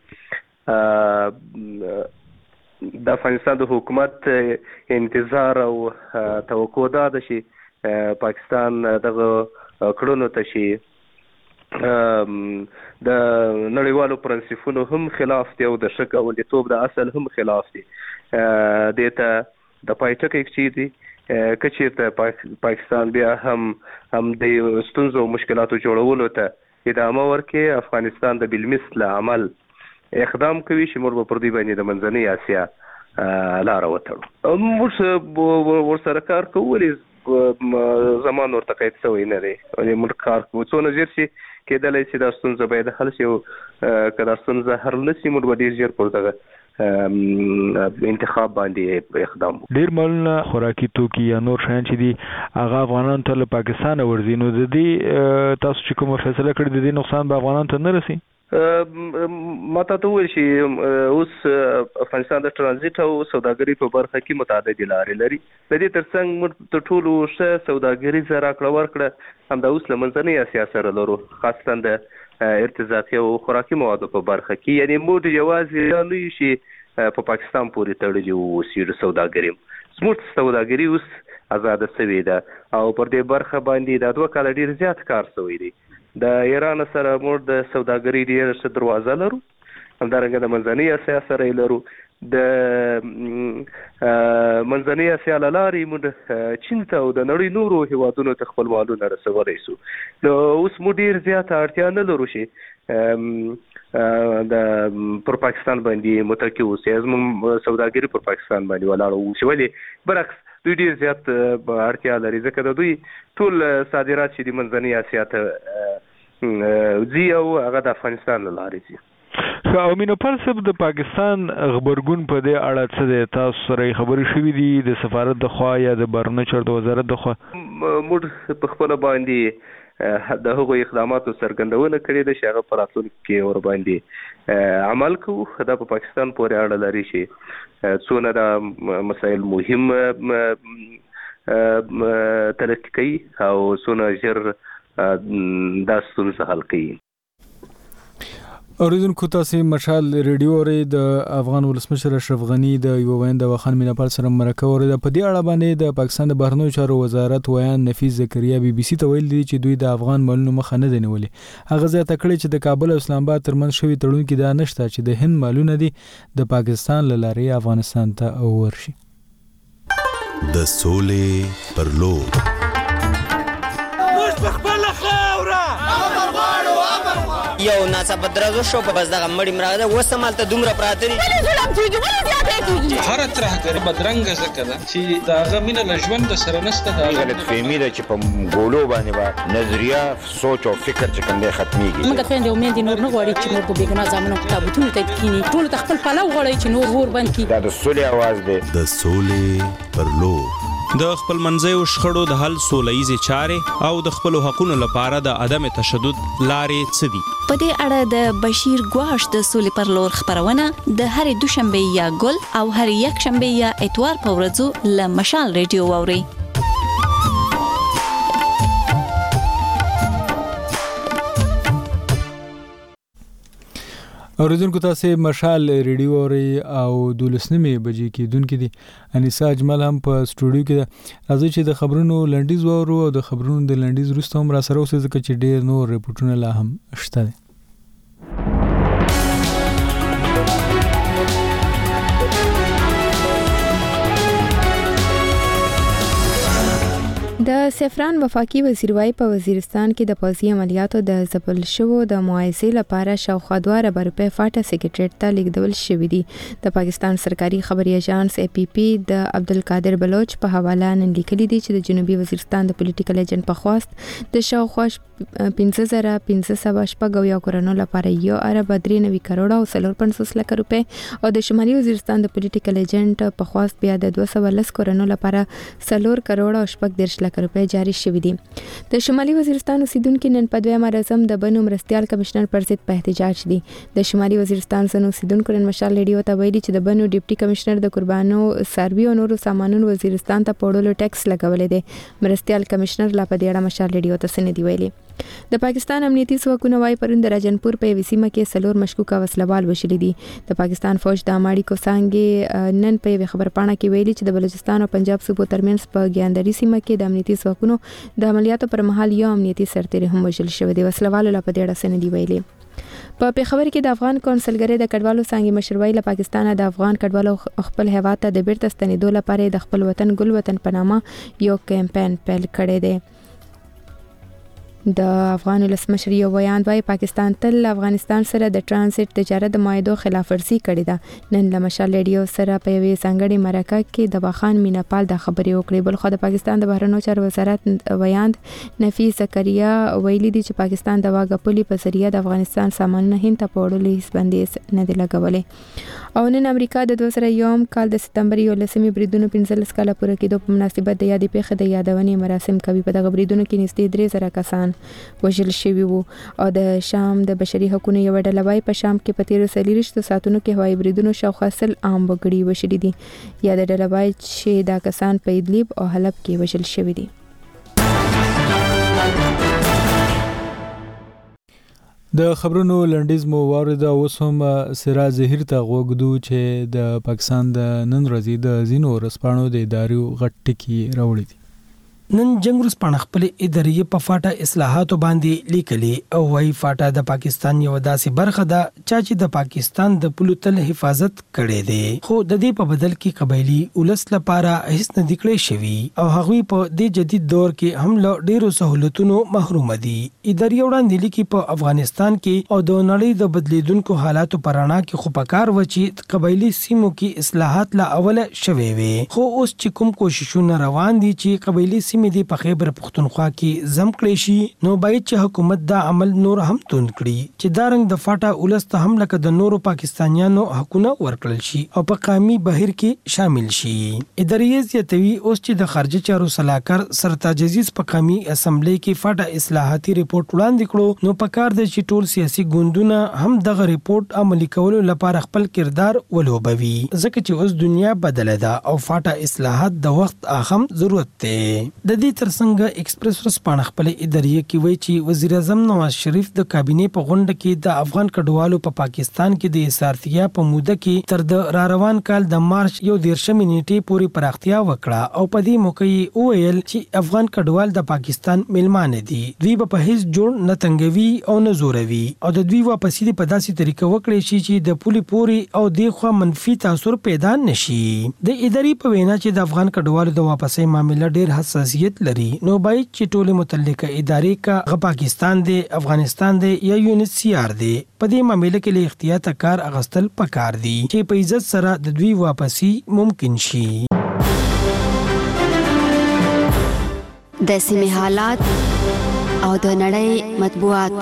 Speaker 3: د افغانستان د حکومت انتظار او توقع دا ده چې پاکستان دغه کړنو ته چې د نړیوالو پرنسپونو هم خلاف دی او د ښه ګاونډیتوب د اصل هم خلاف دی. دې ته د پای ټکی کېږدي که چېرته پاکستان بیا هم هم د ستونزو او مشکلاتو جوړولو ته ادامه ورکړي، افغانستان د بالمثل عمل اقدام کوي چې موږ به پر دوی باندې د منځنۍ اسیا لاره وتړو. موږ ورسره کار کوو، ولې زمان ورته قید شوی نه دی. موږ کار کوو څونه ژر چې کېدلی شي دا ستونزه باید حل شي او که دا ستونزه حل نه شي موږ به ډېر ژر پر دغه انتخاب باندې اقدام وکړو.
Speaker 1: ډېر مالونه خوراکي توکي یا نور شیان چې دي هغه افغانانو ته له پاکستانه ورځي، نو د دې تاسو چې کومه فیصله کړې د دې نقصان به افغانانو ته نه رسي؟
Speaker 3: ما ته وویل چې اوس افغانستان د ترانزیت او سوداګرۍ په برخه کې متعددې لارې لري. د دې ترڅنګ موږ تر ټولو ښه سوداګریزه راکړه ورکړه همدا اوس له منځنۍ اسیا سره لرو، خاصتا د ارتزاقي او خوراکي موادو په برخه کې. یعنې موږ یوازې دا نه یو چې په پاکستان پورې تړلي اوسېږو سوداګري. زموږ سوداګري اوس ازاده شوې ده او پر دې برخه باندې دا دوه کاله ډېر زیات کار شوی دی. د ایران سره موږ د سوداګرۍ ډېره ښه دروازه لرو، همدارنګه د منځنۍ اسیا سره یې لرو. د منځنۍ اسیا له لارې موږ چین ته او د نړۍ نورو هیوادونو ته خپل مالونه رسولی شو. نو اوس موږ ډېر زیاته اړتیا نه لرو چې د پر پاکستان باندې متکي اوسي، زموږ سوداګري پر پاکستان باندې ولاړه اوسي. ولې برعکس دوی ډېر زیات اړتیا لري، ځکه د دوی ټول صادرات چې د منځنۍ اسیا ته ځي او هغه د افغانستان له لارې ځي.
Speaker 1: او میناپال صاحب د پاکستان غبرګون په دې اړه څه دی؟ تاسو سره خبرې شوي دي د سفارت د خوا یا د بهرنیو چارو وزارت د خوا؟
Speaker 3: موږ په خپله باندې د هغو اقداماتو څرګندونه کړې ده چې هغه په راتلونکي کې ورباندې عمل کوو. دا په پاکستان پورې اړه لري چې څونه دا مسایل مهم تلقي کوي او څونه ژر دا ستونزه حل کوي.
Speaker 1: اوریدونکو تاسو مشال ریډیو اوري د افغان ولسمشر اشرف غنی د یو ویند واخان میناپال سره مرکه اوري. په دې اړه باندې د پاکستان د بهرنیو چارو وزارت ویان نفیس زکریا بي بي سي ته ویل دي چې دوی د افغان مالونو مخه نه دی نیولې. هغه زیاته کړې چې د کابل او اسلام آباد ترمنځ شوی تړون کې دا نشته چې د هند مالونه دي د پاکستان له لارې افغانستان ته ورشي.
Speaker 12: د سولې پر لور
Speaker 21: موږ په خپله خاوره امر غواړو، امر غواړو یو ناڅاپه درزو شو په بس دغه مړی مراده وسمالته دومره پراته دي
Speaker 22: ولې ظلم کیږي ولې زیاته کیږي
Speaker 23: هر ترهګر بدرنګ زکه ده چې داغه مینه له ژوند سره نشته دا
Speaker 24: غلط فهمي ده چې په ګولو باندې با نظریه سوچ او فکر چې کنده ختميږي
Speaker 22: موږ خويندې امید نور نه غواړي چې موږ په بیګنا ځامنو کتابونه ته کینی ټول خپل پلو غواړي چې نور ور باندې کی
Speaker 24: دا د سولې आवाज ده
Speaker 12: د سولې پر لور
Speaker 13: د خپل منځیو شخړو د حل سولهیزې چارې او د خپل حقوقو لپاره د عدم تشدد لارې څه دي؟
Speaker 25: په دې اړه د بشیر ګواش د سولې پر لور خبرونه د هرې دوشنبه یا ګل او هرې یک شنبه یا اتوار په ورځو له مشال ریډیو واوري.
Speaker 1: اوریدونکو تاسو مشال ریډیو اوري او دولسنیمه بجې کې دونکو دي انیسا اجمل هم په سټوډیو کې راځي چې د خبرونو لنډیز وورو او د خبرونو د لنډیز وروسته هم را سره اوسې ځکه چې ډېر نور ریپورتونه لا هم شته.
Speaker 2: د سفران وفاقي وزیروای په وزیرستان کې د پوځي عملیاتو د ځپل شوو د معاینې لپاره شاوخوا دوه ارب روپۍ فاټا سیکریټریټ ته لیږدول شوې دي. د پاکستان سرکاري خبري اژانس اي پي پي د عبدالقادر بلوچ په حواله نن لیکلي دي چې د جنوبي وزیرستان د پولیټیکل ایجنټ په خواست د شاوخوا پنځه زره پنځه سوه شپږ اویا کورونو لپاره یو ارب درې نوي کروڑه او څلور پنځوس لکه روپۍ او د شمالي وزیرستان د پولیټیکل ایجنټ په خواست بیا د دوه سوه لس کورونو لپاره څلور کروڑه او شپږ دېرش لکه روپۍ جاری شوې دي. د شمالي وزیرستان اوسیدونکو نن په دویمه ورځ د بنو مرستيال کمشنر پر ضد په احتجاج دي. د شمالي وزیرستان ځنو اوسیدونکو نن مشال ریډیو ته ویلي چې د بنو ډیپټي کمشنر د قربانو سروي او نورو سامانونو وزیرستان ته پوړلو ټیکس لګولې دي. مرستيال کمشنر لا په دې اړه مشال ریډیو ته سن دی ویلي. د پاکستان امنیتي ځواکونو وايي پرون د راجنپور په یوه سیمه کې څلور مشکوکه وسلوال وشلي دي. د پاکستان فوج د اماړي کوسانګي نن په یوه خبرپاڼه کې ویلي چې د بلوچستان او پنجاب صوبو ترمنځ په ګیاندري سیمه کې د امنیتي ځواکونو د عملیاتو پر مهال یو امنیتي سرتیری هم وژل شوی دی. وسلوالو لا په دې اړه سن دی ویلي. په پیښور کې د افغان کونسلګرۍ د کډوالو څنګه مشروعي له پاکستان د افغان کډوالو خپل هیواد ته د بیرته ستنېدو لپاره د خپل وطن ګل وطن په نامه یو کمپاین پیل کړی دی. د افغان ولسمشر یو بیان وايي پاکستان تل افغانستان سره د ترانزیت تجارت د معاهدو خلاف ورزي کړې ده. نن له مشال ریډیو سره په یوې ځانګړې مرکه کې د واخان میناپال د خبرې وکړې. بل خو د پاکستان د بهرنیو چارو وزارت بیان نفیس زکریا ویلي دي چې پاکستان د واګپولي په ذریعہ د افغانستان سامانونه هند ته پوړلو هیڅ بندیز نه دی لګولې. او نن امریکا د دوه زره یو کال د سپتمبر یولسمې بریدونو پنځلس کاله پوره کېدو په مناسبت د یادې پیښې د یادونې مراسم کوي. په دغه بریدونو کې نږدې درې زره کسان وژل شوي وو او د شام د بشري حقوقو یو ډله وايي په شام کې په تیرو څلوېښتو ساعتونو کې هوایي بریدونو شاوخوا سل عام وګړي وژلي دي. یا د ډله وايي چې دا کسان په ادلب او حلب کې وژل شوي دي.
Speaker 1: د خبرونو لنډیز مو واورید او اوس هم سراج ظهیر ته غوږدو چې د پاکستان د نن ورځې د ځینو ورځپاڼو د ادارو غټ ټکي راوړي دي.
Speaker 7: نن جنگ رسپانه خپل ادارې په فاټا اصلاحاتو باندې لیکلي او وايي فاټا د پاکستان یو داسې برخه ده چې د پاکستان د پولو تل حفاظت کړي دي خو د دې په بدل کې قبایلی ولس لپاره هیڅ نه دکړې شوی او هغوی په دې جدید دور کې هم له ډیرو سہولتونو محروم دي. ادارې وړاندې لیکي په افغانستان کې او د نړۍ د بدلیدونکو حالاتو پرانا کې خو پکار و چې قبایلی سیمو کې اصلاحات لا اوله شوي وي خو اوس چې کوم کوششونه روان دي چې قبایلی سیمو د په خیبر پختونخوا کې زم کړی شي نو باید چې حکومت دا عمل نور هم توند کړي چې دا رنګ د فاټا ولس ته هم لکه د نورو پاکستانیانو حقونه ورکړل شي او په قومي بهیر کې شامل شي. ادارې زیاتوي اوس چې د خارجه چارو صلاحکار سرتاج عزیز په قومي اسمبلی کې فاټا اصلاحاتي ریپورت وړاندې کړو نو پکار دی چې ټول سیاسي ګوندونه هم دغه ریپورت عملي کولو لپاره خپل کردار ولوبوي ځکه چې اوس دنیا بدله ده او فاټا اصلاحات د وخت اهم ضرورت دی. د دې ترڅنګ ایکسپریس ورځپاڼه خپل ادارې کې وایي چې وزیر اعظم نواز شریف د کابینې په غونډه کې د افغان کډوالو په پا پاکستان کې د اسارتیا په موده کې تر د را روان کال د مارچ یو دیرشمې نیټې پورې پراختیا وکړه او په دې موقع یې وویل چې افغان کډوال د پاکستان میلمانه دي. دوی به په هیڅ جوړ نه تنګوي او نه زوروي او د دوی واپسی په داسې طریقه وکړي شي چې د پولي پوري او د خو منفي تاثیر پیدا نشي. د ادارې په وینا چې د افغان کډوالو د واپسۍ معاملې ډېر حساس وضعیت لري نو باید چې ټول متعلقه ادارې کا غ پاکستان دی افغانستان دی یا یونس سی آر دی په دې معاملې کې له احتیاط کار اغستل پکار دي چې په عزت سره د دوی واپسی ممکن شي.
Speaker 9: د سیمې حالات او د نړۍ مطبوعات.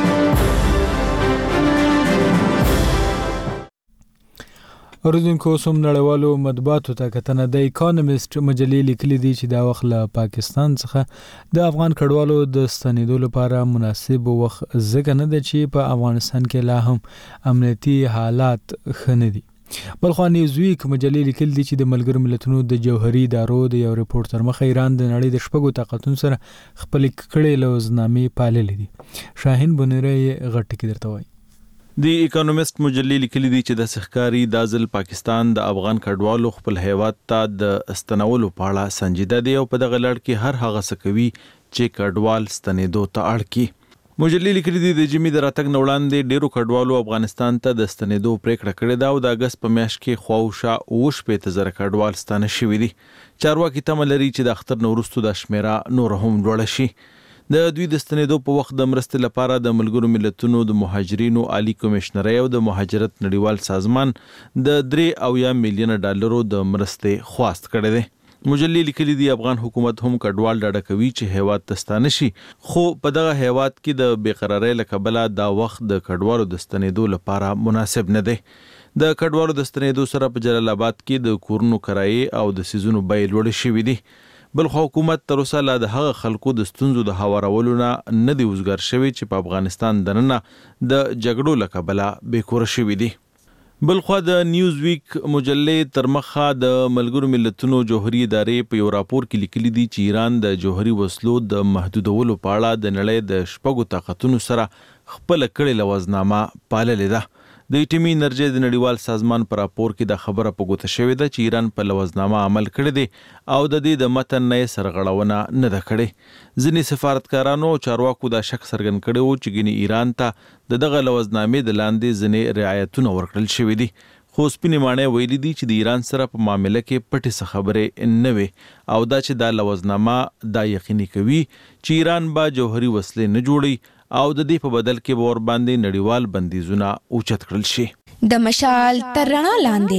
Speaker 1: اوریدونکو سم نړیوالو مطبوعاتو ته کتنه د اکانومیست مجلې لیکلي دي چې دا وخت له پاکستان څخه د افغان کډوالو د ستنېدو لپاره مناسب وخت ځکه نه ده چې په افغانستان کې لا هم امنیتي حالات ښه نه دي. بلخوا نیوزویک مجلې لیکلي دي چې د ملګرو ملتونو د جوهري ادارو د یو ریپورت تر مخه ایران د نړۍ د شپږو طاقتونو سره خپلې کړې لوزنامې پاللې دي. شاهین بنيره یې غټ کې درته وایي.
Speaker 17: د اکانومیست مجلې لیکلي دي چې د سخکاری د ځل پاکستان د افغان کډوالو خپل هیواد ته د استنولو په اړه سنجیده دی او په دغه لړ کې هر هغه څه کوي چې کډوال ستنېدو ته اړ کړي. مجلې لیکلي دي د جمی د راتګ نه وړاندې ډیرو کډوالو افغانستان ته د ستنېدو پریکړه کړې ده او د اگست په میاشت کې خواوشا اوه شپېته زره کډوال ستانه شوي دي. چارواکي تمه لري چې د اختر نه وروسته د شمیره نور هم لوړه شي. د دوی د ستنېدو په وخت د مرستې لپاره د ملګرو ملتونو د مهاجرینو عالی کمشنرۍ او د مهاجرت نړیوال سازمان د درې اویا میلیونه ډالرو د مرستې خواست کړی دی. مجلې لیکلي دي افغان حکومت هم کډوال ډاډه کوي چې هیواد ته ستانه شي خو په دغه هیواد کې د بېقرارۍ له کبله دا وخت د کډوالو د ستنېدو لپاره مناسب نه دی. د کډوالو د ستنېدو سره په جلال آباد کې د کورونو کرایې او د سیزونو بیې لوړې شوي دي. بلخو حکومت تر اوسه لا د هغه خلکو د ستونزو د هوارولو نه نه دی وزګار شوی چې په افغانستان دننه د جګړو له کبله بېکوره شوي دي. بلخوا د نیوزویک مجلې تر مخه د ملګرو ملتونو جوهري ادارې په یو راپور کې لیکلي دي چې ایران د جوهري وسلو د محدودولو په اړه د نړۍ د شپږو طاقتونو سره خپل کړې لوزنامه پاللې ده. د اټومي انرژي د نړیوال سازمان پر راپور کې د خبره په ګوته شوې ده چې ایران په لوزنامه عمل کړی دی او د دې د متن نه سرغړونه نه ده کړې. ځینې سفارتکارانو او چارواکو دا شک څرګند کړی و چې ګینې ایران ته د دغه لوزنامې د لاندې ځینې رعایتونه ورکړل شوي دي. خو سپینې ماڼۍ ویلي دي چې د ایران سره په معامله کې پټې څه خبرې نه وي او دا چې دا لوزنامه دا یقیني کوي چې ایران به جوهري وسلې نه جوړي او د دې په بدل کې به ور باندې نړیوال بندیزونه اوچت کړل شي.
Speaker 4: د مشال تر رڼا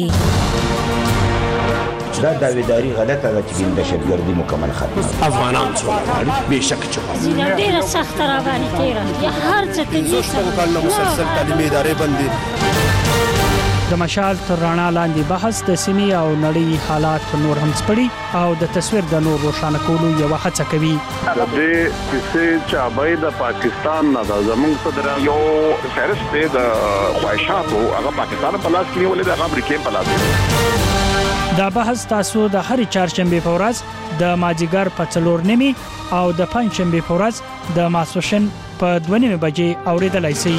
Speaker 4: لاندې
Speaker 24: دا داویداری غلطه ده چې دهشتګردي مکمل ختمه
Speaker 5: افغانان څومره بېشکه چې
Speaker 10: ډېره سخته راباندې تېره یا هر څه کوي
Speaker 5: شپږ کاله مسلسل تعلیمي ادارې بندي.
Speaker 11: د مشال تر رڼا لاندې بحث د سیمې او نړۍ حالات نور هم سپړي او د تصویر د نور روښانه کولو یوه هڅه کوي.
Speaker 18: د دې کیسې چابای د پاکستان نه د زمونږ صدر یو فهرست دی د خواهشاتو هغه پاکستان په لاس کې نیولې د امریکا په لاس.
Speaker 11: دا بحث تاسو د هرې چهارشنبې په ورځ د مازدیګر په څلور نیمې او د پنجشنبې په ورځ د ماسپښین په دوه نیمې بجې اورېدلی شئ.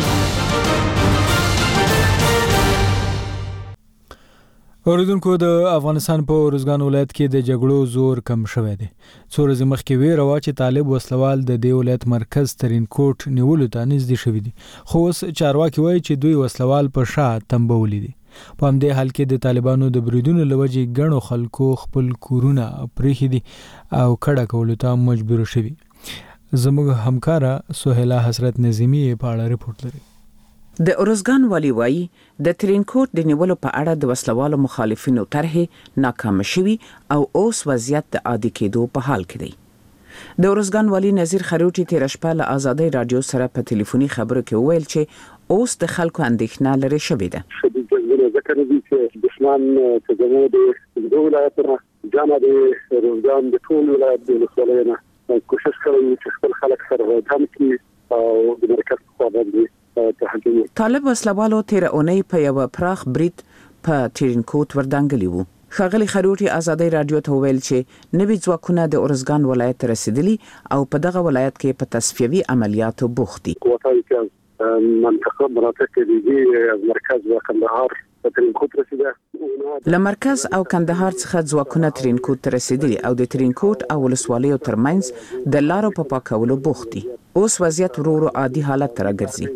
Speaker 1: اوریدونکو د افغانستان په ارزګان ولایت کې د جګړو زور کم شوی دی. څو ورځې مخکې ویره وه چې طالب وسلوال د دې ولایت مرکز ترینکوټ نیولو ته نږدې شوي دي خو اوس چارواکي وایي چې دوی وسلوال په شا تنبولي دي. په همدې حال کې د طالبانو د بریدونو له وجې ګڼو خلکو خپل کورونه پرېښي دي او کډه کولو ته مجبور شوي. زموږ همکاره سهیلا حضرت نظیمی په اړه رپورټ لري.
Speaker 14: د ارزګان والی وایي د ترینکوټ د نیولو په اړه د وسلوالو مخالفینو طرحې ناکامه شوي او اوس وضعیت د عادي کېدو په حال کې دی. د ارزګان والی نظیر خروټي تیر شپه له آزادۍ رادیو سره په ټلیفوني خبرو کې وویل چې اوس د خلکو اندېښنه لري شوې ده.
Speaker 26: ذکر دي چې دشمن چې زموږ د دوه ولایتونو جامه د ارزګان د ټول ولایت د وسلوالو کوشش کوي چې خپل خلک سره هم کې او د مرکز په باندې
Speaker 14: طالب وسلوالو تیر اونۍ په یو پراخ برید په ترینکوټ وردانګلی وو. ښاغلي خروټي آزادۍ رادیو ته ویل چې نوي ځواکونه د ارزګان ولایت ته رسیدلي او په دغه ولایت کې په تصفیوي عملیاتو بوخت دي.
Speaker 26: منطقه مناطق دي از مرکز و کندهار ترینکوټ رسیده.
Speaker 14: له مرکز او کندهار څخه ځواکونه ترینکوټ ته رسیدلي او د ترینکوټ او ولسوالیو ترمنځ د لارو په پاکولو بوخت دي. اوس وضعیت ورو ورو عادي حالت ته راګرځي.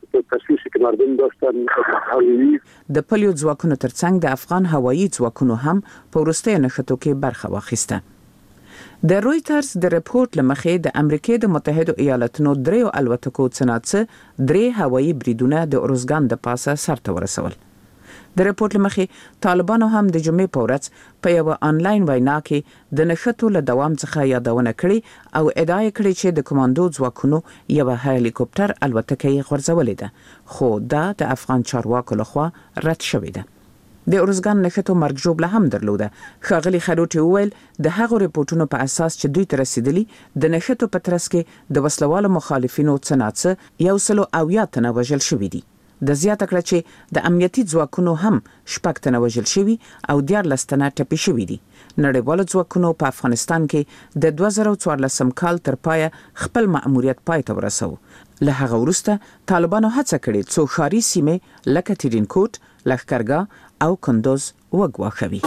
Speaker 14: د پلیو ځواکونو ترڅنګ د افغان هوایي ځواکونو هم په وروستیو نښتو کې برخه واخیسته. د رويټرز د رپورت لمخې د امریکای د متحده ایالاتونو دریو الوتکو څناڅه درې هوایي بریدونه د اورزګان د پاسه سرته ورسول. د رپورت لمخې طالبانو هم د جمعې په ورځ په یو آنلاین وینا کې د نښتو له دوام څخه یادونه کړې او ادعا کړې چې د کمانډو ځواکونو یو هلیکوپټر الوتکه یې غورځولې ده، خو دا د افغان چارواکو لخوا رد شوې ده. د اورزګان نښتو مرګ ژوبله هم درلوده. ښاغلي خروټي وویل د هغو ریپورتونو په اساس چې دوی ته رسیدلي د نښتو په ترڅ کې د وسلوالو مخالفینو څناڅه یو سلو اویا تنه وژل شوي دي. د زیاته کړه چې د امنیتي ځواکونو هم شپږ تنه وژل شوي او دیارلس تنه ټپي شوي دي. نړیوالو ځواکونو په افغانستان کې د دوه زره څوارلسم کال تر پایه خپل مأموریت پای ته ورساوه. له هغه وروسته طالبانو هڅه کړې څو ښاري سیمې لکه ترینکوټ، لښکرګاه او کندوز وګواښوي.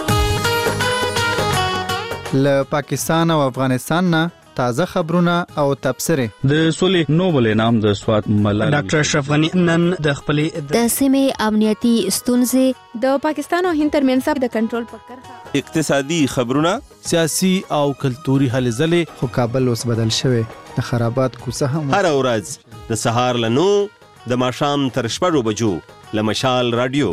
Speaker 6: له پاکستان او افغانستان نه تازه خبرونه او تبصره.
Speaker 8: د سولې نوبل انعام د سوات ملال
Speaker 15: ډاکټر اشرف غنی نن د خپل
Speaker 9: د سیمې امنیتي ستونزې
Speaker 2: د پاکستان او هند ترمنځ د کنټرول په کرښه،
Speaker 5: اقتصادي خبرونه،
Speaker 16: سیاسي او کلتوري هلې ځلې.
Speaker 6: خو کابل اوس بدل شوی، د خرابات کوڅه هم
Speaker 5: هر ورځ د سهار له نو د ماښام تر شپږو بجو له مشال رادیو.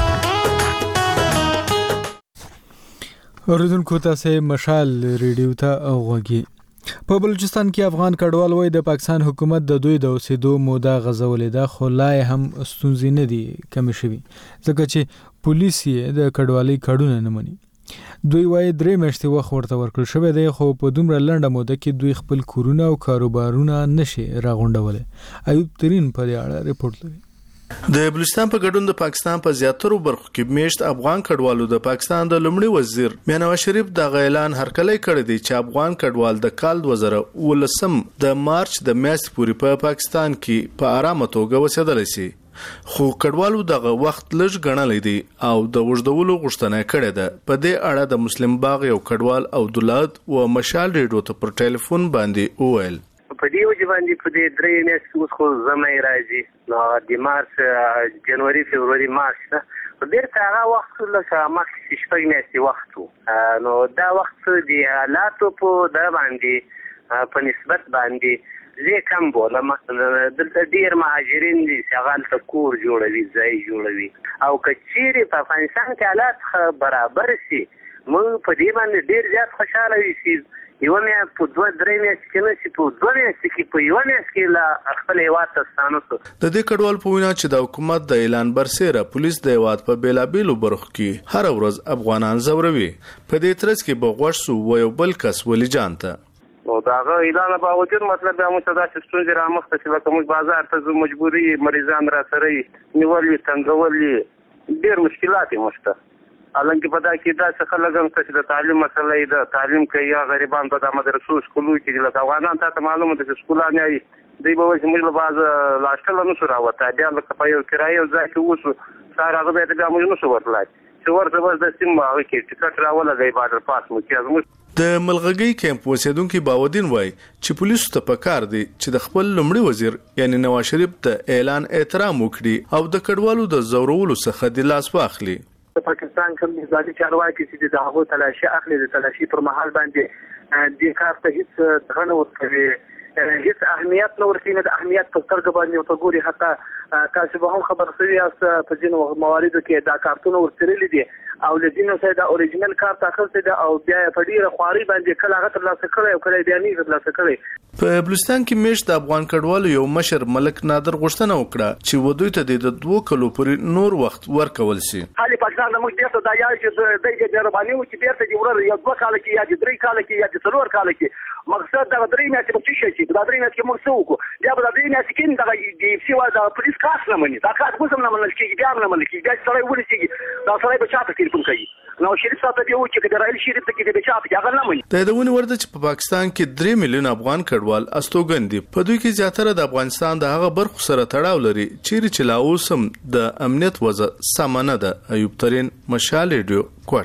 Speaker 1: اوریدونکو تاسو مشال ریډیو ته غوږی. په بلوچستان کې افغان کډوال وای د پاکستان حکومت د دوی د اوسېدو موده غزولې ده، خو لا هم ستونزې نه دي کم شوي ځکه چې پولیس یې د کډوالۍ کډونه نه مني. دوی وای درې میاشتې وخت ورته ورکړل شوی دی، خو په دومره لنډه موده کې دوی خپل کورونه او کاروبارونه نشي راغونډولی. ایوب ترین په دې اړه ریپورت لري.
Speaker 19: د بلوچستان په ګډون د پاکستان په زیاترو برخو کې میشت افغان کډوالو د پاکستان د لومړي وزیر میاں نواز شریف د اعلان هرکلی کړی دی چې افغان کډوال د کال دوه زره ولسم د مارچ د میاشتې پورې په پاکستان کې په آرامه توګه اوسېدلی شي. خو کډوالو دغه وخت لږ ګڼلی دی او د اوږدولو غوښتنه کړې ده. په دې اړه د مسلم باغ یو کډوال عبدالله و مشال ریډیو ته پر ټلیفون باندې وویل.
Speaker 3: په دې وجه باندې په دې درې میاشتې اوس خو زمۍ راځي، نو د مارچ، جنوري، فبروري، مارچ نه په بیرته هغه وخت لکه مخکې شپږ میاشتې وخت و. نو دا وخت د حالاتو په ده باندې په نسبت باندې زه کم بولم. دلته ډېر مهاجرین دي چې هغه هلته کور جوړوي، ځای جوړوي، او که چیرې په افغانستان کې حالات برابر شي موږ په دې باندې ډېر زیات خوشحاله وي چې یو میا په دوه درې میاشتې کې نه چې په دوه میاشتې کې په یوه میاشت کې له خپل هېواد ته ستانه شو.
Speaker 19: د دې کډوال په وینا چې د حکومت د اعلان برسېره پولیس د هېواد په بېلابېلو برخو کې هره ورځ افغانان ځوروي. په دې ترڅ کې به غوږ سو و یو بل کس ولی جان ته.
Speaker 3: او د هغه اعلان باوجود مطلب بیا موږ ته داسې ستونزې رامخته چې لکه موږ بازار ته ځو، مجبوري مریضان راسره وي، نیول وي، تنګول وي، ډېر مشکلات یې موږ ته. حالانکه په دا کې داسې خلک هم شته چې د تعلیم مسله یې ده، تعلیم کوي یا غریبان په د مدرسو سکولو کې لکه افغانان تا ته معلومه ده چې سکولان یې دوی به وایي چې موږ له بعضه له هاسټله نه شو راوتی، بیا لکه په یو کرایي ځای کې اوسو، سهار هغه ځای ته بیا موږ نه شو ورتلی چې ورته بس د سیم هغه کې ټکټ راولګوي بارډر پاس مو چې زموږ
Speaker 19: د ملغګي کیمپ اوسیدونکي باودین وای چې پولیسو ته پکار دي چې د خپل لومړي وزیر یعنی نواز شریف د اعلان احترام وکړي او د کډوالو د زورولو څخه د لاس واخلي.
Speaker 20: د پاکستان کوم نظامي چارواکي چې د هغو تلاشي اخلي، د تلاشي پر مهال باندې د کار ته هیڅ غنه ورکوي، هیڅ اهمیت نه ورکوي، نه د اهمیت په سترګه باندې ورته ګوري. حتی تاسو به هم خبر شوي یاست په ځینو مواردو کې دا کارتونه ورڅېرلي دي او له ځینو څخه د اوریجنل کارت اخیستی دی او بیا یې په ډېره خوارۍ باندې کله هغه ترلاسه کړی او کله یې بیا نه ترلاسه کړی.
Speaker 19: په بلوچستان کې میشت د افغان کډوالو یو مشر ملک نادر غوښتنه وکړه چې ودوی ته د دوه کلو پورې نور وخت ورکول شي.
Speaker 20: حالې پاکستان د موږ بیرته دا یا چې دی د مهرباني وکړي بیرته دې وړل یا دوه کاله کې یا د درې کاله کې یا د څلور کاله کې. مقصد دغه درې میاشتې به څه شي چې دا درې میاشتې موږ څه وکړو، بیا به دا درې میاشتې کې دغه د اف سي د پولیس کاس نه مني، دا کاس اوس هم نه منل کېږي، بیا هم نه منل کېږي، بیا چې سړی ورسېږي دا سړی به چا ته ټلیفون کوي؟ نواز شریف صاحب ته بیا وکړي که د رایل شریف ته کې د چا ته هغه نه مني.
Speaker 19: د یادونې وړ ده چې په پاکستان کې درې میلیون افغان کډوال استوګن دي. په دوی کې زیاتره د افغانستان د هغه برخو سره تړاو لري چیرې چې لا اوس هم د امنیت وضع سمه نه ده. ایوب ترین، مشال ریډیو،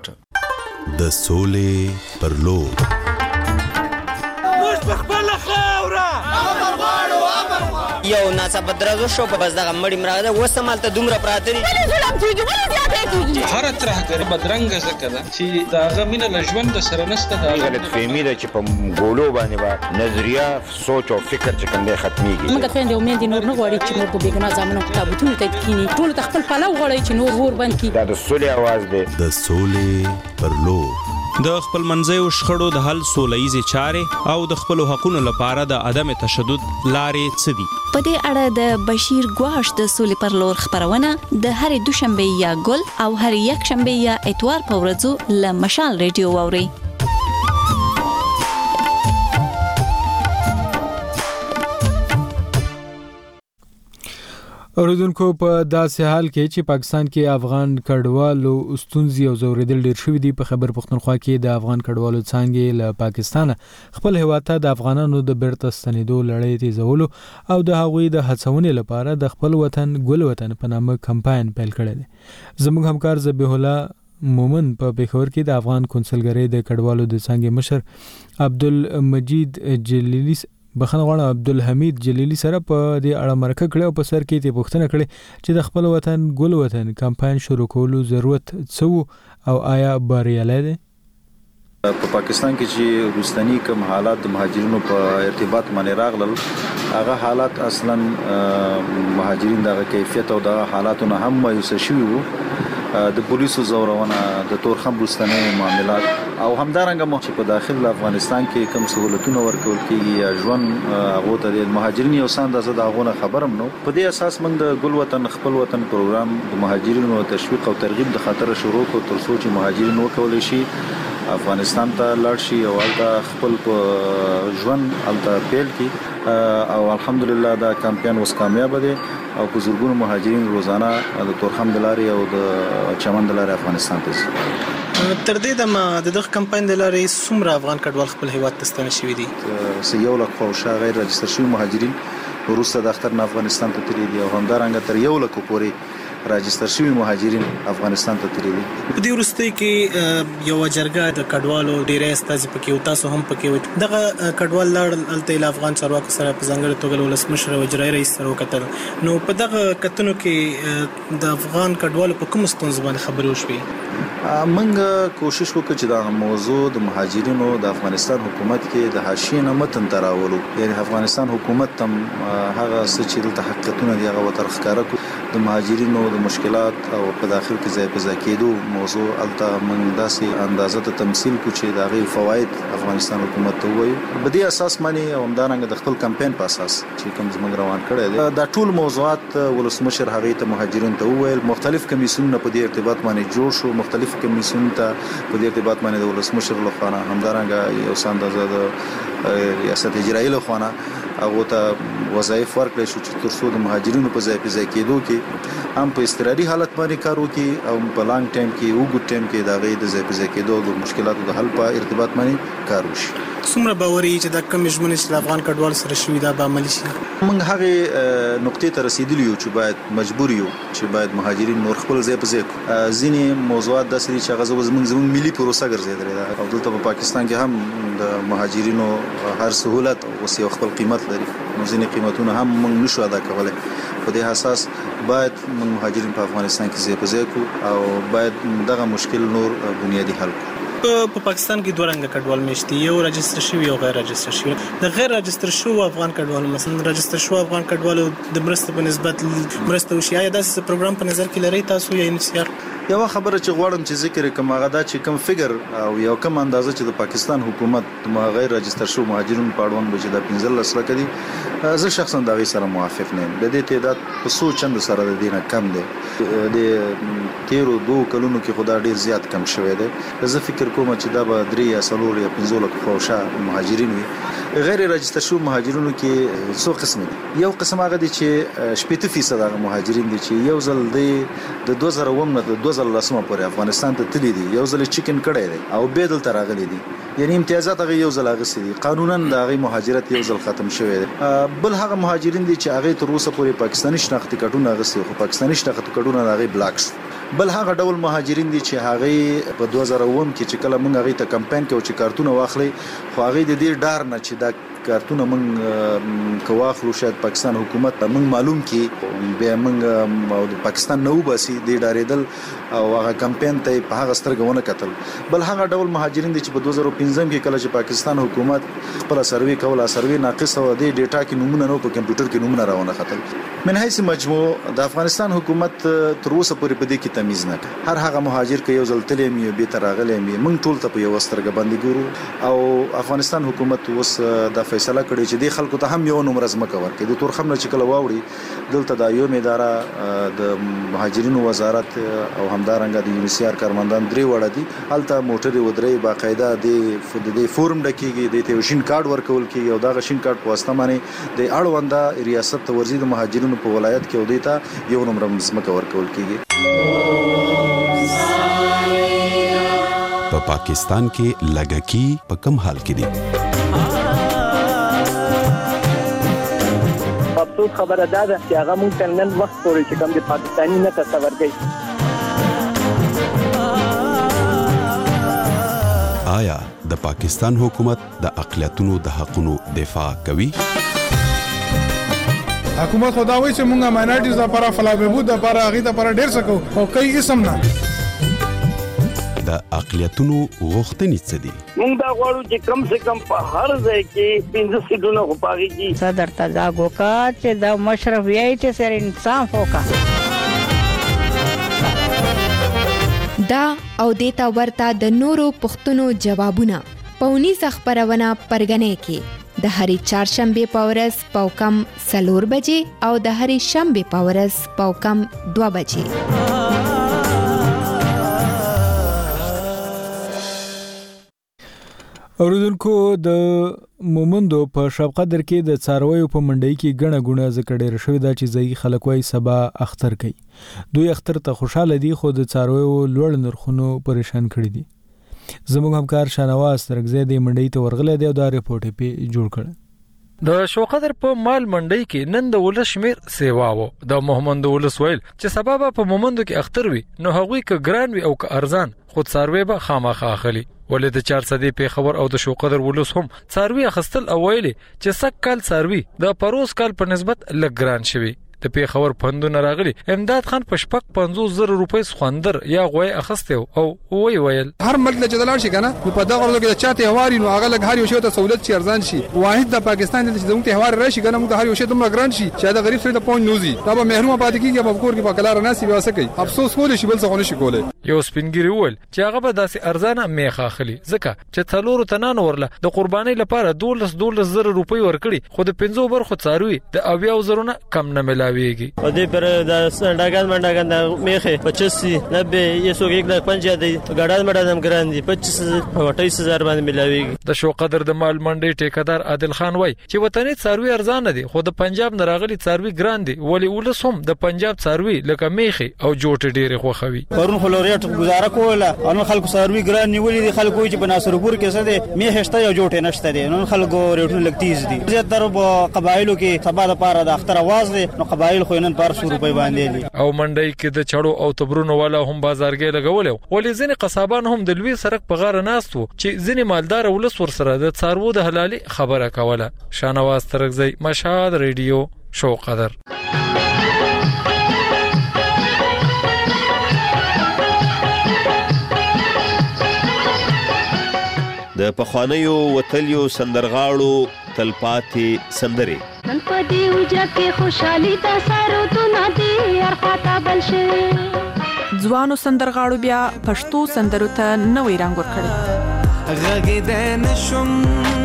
Speaker 19: کوټه.
Speaker 12: د سولې پر لور
Speaker 27: موږ په خپله خاوره امن غواړو، امن غواړو.
Speaker 7: یو ناڅاپه درزو شو په بس دغه مړی مراغه اوس هم هلته دومره پراته دي
Speaker 13: ولې ظلم کېږي ولې زیاتی کېږي
Speaker 15: هره ترهګري بدرنګه ځکه ده چې د هغه مینه له ژونده سره نشته د هغه
Speaker 24: غلطفهمي ده چې په ګولو باندې به نظریه سوچ او فکر چې کوم دی ختمیږي
Speaker 10: موږ خویندې او میندې نور نه غواړي چې نور په بېګناه زامنو تابوتونو ته کښېني ټولو ته خپل پلو غواړي چې نور اور بند کړي
Speaker 24: دا د سولې اواز دی
Speaker 12: د سولې پر لور
Speaker 21: د خپل منځیو شخړو د حل سولهییزې چارې او د خپلو حقونو لپاره د عدم تشدد لارې څه دي؟
Speaker 22: په دې اړه د بشیر ګواش د سولې پر لور خبرونه د هرې دوشنبه یا ګل او هرې یکشنبه یا اتوار په ورځو له مشال ریډیو واورئ.
Speaker 1: اوریدونکو په داسې حال کې چې پاکستان کې افغان کډوالو ستونزې او زوریدل ډېر شوي دي، په خیبر پختونخوا کې د افغان کډوالو څانګې له پاکستانه خپل هیواد ته د افغانانو د بیرته ستنېدو لړۍ تیزولو او د هغوی د هڅونې لپاره د خپل وطن ګل وطن په نامه کمپاین پیل کړی دی. زموږ همکار ذبیح الله مومن په پیښور کې د افغان کونسلګرۍ د کډوالو د څانګې مشر عبدالمجید جلیلی بخښنه غواړم عبدالحمید جلیلی سره په دې اړه مرکه کړې او په سر کې یې پوښتنه کړې چې د خپل وطن ګل وطن کمپاین شروع کولو ضرورت څه او آیا بریالی دی؟
Speaker 23: په پاکستان کې چې وروستنی کوم حالات د مهاجرینو په ارتباط باندې راغلل، هغه حالات اصلا مهاجرین دغه کیفیت او دغه حالاتونه هم مایوسه شوي وو. د پولیسو زورونه، د تورخم وروستنی معاملات او همدارنګه مو چې په داخل افغانستان کې کوم سہولتونه ورکول کېږي یا ژوند هغه ته د مهاجرینو یو څه اندازه د هغونه خبرم نو. په دې اساس موږ د ګل وطن خپل وطن پروګرام د مهاجرینو تشویق او ترغیب د خاطر شروع کړ تر څو چې مهاجرین وکولای شي افغانستان ته لاړ شي او هلته خپل ژوند هلته پیل کړي او الحمدلله دا کمپاین اوس کامیاب دی او په زرګونو مهاجرین روزانه د تورخم د لارې او د چمن د لارې افغانستان ته ځي.
Speaker 25: تر دې دمه د دغه کمپاین د لارې څومره افغان کډوال خپل هیواد ته ستانه شوي دي؟
Speaker 23: یو لک خواوشا غیر رجستر شوي مهاجرین وروسته د اختر نه افغانستان ته تللي دي او همدارنګه تر یو لکو پورې راجستر شوي مهاجرین افغانستان ته تللي دي.
Speaker 25: په دې وروستۍ کې یو جرګه د کډوالو ډیری استازي پکې او تاسو هم پکې وئ. دغه کډوال لاړل هلته له افغان چارواکو سره په ځانګړې توګه له ولسمشر او اجرایي رئیس سره وکتل. نو په دغه کتنو کې د افغان کډوالو په کومو ستونزو باندې خبرې وشوې؟
Speaker 23: موږ کوشش وکړو چې دا موضوع د مهاجرینو د افغانستان حکومت کې د حاشیې نه متن تراولو، یعنی افغانستان حکومت تم هغه څه چې دلته حقیقتونه دی هغه ورته ښکاره کړو. د مهاجرینو د مشکلات او په داخل کې ځای په ځای کېدو موضوع هلته موږ داسې اندازه ته تمثیل کړو چې د هغې فواید افغانستان حکومت ته ووایو. په دې اساس باندې او همدارنګه د خپل کمپاین په اساس چې کوم زموږ روان کړی دی دا ټول موضوعات ولسمشر هغې ته مهاجرینو ته وویل. مختلف کمیسیونونه په دې ارتباط باندې جوړ شو، مختلف کمیسیون ته په دې ارتباط باندې د ولسمشر لخوا نه همدارنګه یو څه اندازه د ریاست اجرایي لخوا نه هغه ته وظایف ورکړل شو چې تر څو د مهاجرینو په ځای په ځای کېدو کې هم په اضطراري حالت باندې کار وکړي او په لانګ ټایم کې اوږد ټایم کې د هغې د ځای په ځای کېدو د مشکلاتو د حل په ارتباط باندې کار وشي.
Speaker 25: څومره باوري چې دا کوم ژمنې چې د افغان کډوال سره شوي دا به عملي شي؟
Speaker 23: موږ هغې نقطې ته رسېدلي یو چې باید مجبور یو چې باید مهاجرین نور خپل ځای په ځای کړو. ځینې موضوعات داسې دي چې هغه زموږ زموږ ملي پروسه ګرځېدلې ده او دلته په پاکستان کې هم د مهاجرینو هر سهولت اوس یو خپل قیمت لري، نو ځینې قیمتونه هم موږ نشو ادا کولی. په دې اساس باید موږ مهاجرین په افغانستان کې ځای په ځای کړو او باید دغه مشکل نور بنیادي حل کړو.
Speaker 25: په پاکستان کې دوه رنګه کډوال میشتي، یو رجستر شوی او غیر رجستر شوی. د غیر رجستر شوی افغان کډوال مثلا رجستر شوی افغان کډوال د مرستې په نسبت مرسته وشي، آیا داسې پروګرام په نظر کې لري تاسو یا انسیار؟
Speaker 23: یو خبره چې غواړم چې ذکر کوم هغه دا چې کوم فګر او یو کم اندازه چې د پاکستان حکومت د غیر رجستر شوی مهاجرینو په اړوند بچي د پنځه لس لکه دي، زه شخصا دا غي سره موافق نه یم. د دې تعداد په څو چند سره د دینه کم دی، د تیرو دوه کلونو کې خدا ډیر زیات کم شوی دی. زه فکر کوم چې دا به درې یا څلور یا پنځه لکه فوشا مهاجرین وي. غیر رجستر شوی مهاجرینو کې څو قسم دي. یو قسم هغه دي چې شپږ فیصد هغه مهاجرین دي چې یو ځل د دوه زره اووه نه د دوه زره لس پورې افغانستان ته تللی دي، یو ځل چیکن کړی دی او بیا دلته راغلي دي، یعنی امتیازات هغه یو ځل اخیستي دي، قانونا د هغې مهاجرت یو ځل ختم شوی دی. بل هغه مهاجرین دي چې هغې تر اوسه پورې پاکستاني شناختي کارتونه اخیستي خو پاکستاني شناختي کارتونه د هغې بلاک شو. بل هغه ډول مهاجرین دي چې هغې په دوه زره اووه کې چې کله موږ هغې ته کمپاین کوو چې کارتونه واخلئ، خو هغې د دې ډار نه چې دا کارتونه موږ کواخلو شاید پاکستان حکومت ته موږ معلوم کی بیا موږ او د پاکستان نو باسي د ډارېدل او هغه کمپاین ته په هغه سترګونه کتل بل هغه ډول مهاجرین دي چې په دوه زره پنځم کې کله چې پاکستان حکومت خپل سروي کوله سروي ناقص او د ډیټا کې نمونه نو په کمپیوټر کې نمونه راونه خطل من حیث مجموع د افغانستان حکومت تر اوسه پورې په دې کې تمیز نه کوي هر هغه مهاجر کې یو ځل تلې مې به ترغلې مې موږ ټول ته په یو سترګه باندې ګورو او افغانستان حکومت اوس د فیصله کړې چې د خلکو ته هم یو نمبر زمکه ورکړي د تورخم نه چې کله واوړي دلته د یو اداره د مهاجرینو وزارت او همدارنګه د یونیسیار کارمندان درې وړه دي الته موټر ودرې باقاعده د د فورم ډکیږي د تیوشین کارت ورکول کیږي او دا غشین کارت په واسطه باندې د اړونده ریاست ورزید مهاجرینو په ولایت کې ودیتا یو نمبر زمکه ورکول کیږي
Speaker 12: په پاکستان کې لګکی په کم حال کې دي
Speaker 4: افسوس خبره ده چې هغه مونږ ته نن وخت پورې چې کوم د پاکستاني نه تصور کوي
Speaker 12: آیا د پاکستان حکومت د اقلیتونو د حقونو دفاع کوي
Speaker 11: حکومت خداوي چې مونږه ماینورټیز لپاره فلا بهبود لپاره غي لپاره ډیر سکو او کوي اسم نه
Speaker 12: د اقلیتونو غوښتنې څه دي
Speaker 4: مونږ دا غواړو چې کم سے کم په هر ځای کې پنځه سیټونه غواړي چې
Speaker 14: صدر تزا ګوکا چې د مشرف یې چې سر انصاف وکا
Speaker 2: دا او دیتا ورتا د نورو پښتنو جوابونه پونی خبرونه پرګنې کې د هری چهارشنبه پاورس پاوکم سلور بجې او د هری شنبه پاورس پاوکم دو بجې
Speaker 1: اوریدونکو د مومندو په شب قدر کې د څارویو په منډي کې غڼه غونه ذکر ډیر شوی دا چې ځای خلک وای سبا اختر کوي دوی اختر ته خوشاله دي خو د څارویو لوړ نرخونو پریشان کړي دي زموږ همکار شانواز ترګزی د منډي ته ورغله دی او دا ریپورت په جوړ کړ
Speaker 17: د شوقدر په مال منډي کې نن د ولش شمیر سیوا وو د محمد ولس ویل چې سبب په مومندو کې اختر وي نو هغوی ک ګران وي او ک ارزان خود څاروي به خامخا اخلي ولې د چهار صدې په خبر او د شوقدر ولس هم څاروي اخستل اوایل چې سک کال څاروي د پروس کال په نسبت لګران شوی د په خبر پندونه راغلي امداد خان په شپږ پنځوس زره روپۍ خوندر یا غوي اخسته او وی ویل
Speaker 11: هر ملک له جدلان شي کنه په دغه ورځو کې د چاته هواري نو هغه لګ هر یو شی ته سہولت شي ارزان شي واحد د پاکستان د زموږ هوار راشي کنه موږ هر یو شی ته ګران شي چې دا غریب سره د پون نوزي دا به محروم پاتې کیږي په کور کې په کلار ناسي واسه کوي افسوس کول شي بل څه نه شي کولای
Speaker 17: یو سپینګری ول چې هغه به داسې ارزانه میخه اخلي ځکه چې څلورو تنان ورله د قرباني لپاره دولس دولس زره روپۍ ورکړي خو د پنځو برخو څاروي د اویا زرونه کم نه ملاويږي
Speaker 18: پر د سندګان منډګان د میخه پچاس نبه یو سو یک د پنځه دی ګډان مډان ګران دي پچیس او اٹھائیس هزار باندې ملاويږي
Speaker 17: د شوقدر د مال منډي ټیکدار عادل خان وای چې وطني څاروي ارزان دي خو د پنجاب نه راغلي څاروي ګران دي ولی ولس هم د پنجاب څاروي لکه میخه او جوټ ډیره خوخوي
Speaker 18: پرون خلوریټ گزاره کوله ان خلکو څاروي ګران نیولې دي خلکو چې په ناصرپور کې څه دي میخه شته او جوټ نشته دي نن خلکو ریټونه لګتیز دي زیاتره په قبایلو کې سبا د پاره د اختر आवाज دي نو قبایل خو نن پر روپۍ باندې
Speaker 17: او منډي کې د چړو او تبرونو والا هم بازارګي لګول ولې ځنې قصابان هم د لوی سرک په غاړه ناستو چې ځنې مالدار ولس ور سره د څارو د حلالي خبره کوله شانواز ترګزی مشهد ریډیو شوقدر
Speaker 5: د پخوانیو وتلیو سندرغاړو تلپاتې سندري
Speaker 13: نن پدې وجه کې خوشحالي د سارو تو ندي ارخاته بل شي
Speaker 26: ځوانو سندرغاړو بیا پښتو سندرو ته نوې رنگ ورکړ
Speaker 27: غږ د نشم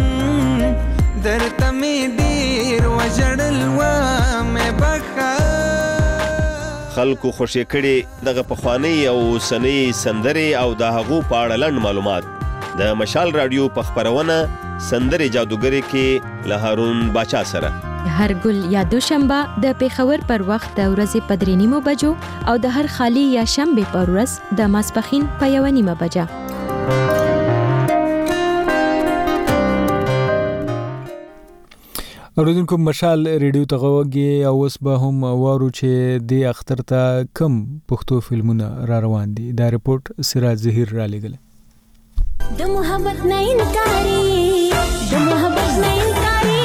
Speaker 27: درته مې ډیر وجړل و مې بخا
Speaker 5: خلکو خوشی کړي دغه پخوانی او سنی سندري او د هغو په اړه لنډ معلومات د مشال رادیو په خبرونه سندري جادوګری کې له هارون باچا سره
Speaker 28: هر ګل یا دوشنبه د پیښور پر وخت د ورځې په درې نیمو بجو او د هر خالی یا شنبه پر ورځ د ماسپخین په یو نیمه بجه
Speaker 1: اوریدونکو مشال ریډیو ته غوږی او اوس به هم وارو چې د اختر ته کم پښتو فلمونه را روان دي دا ریپورت سراج ظهیر را لګل
Speaker 13: د محبت نه انکاري د محبت نه انکاري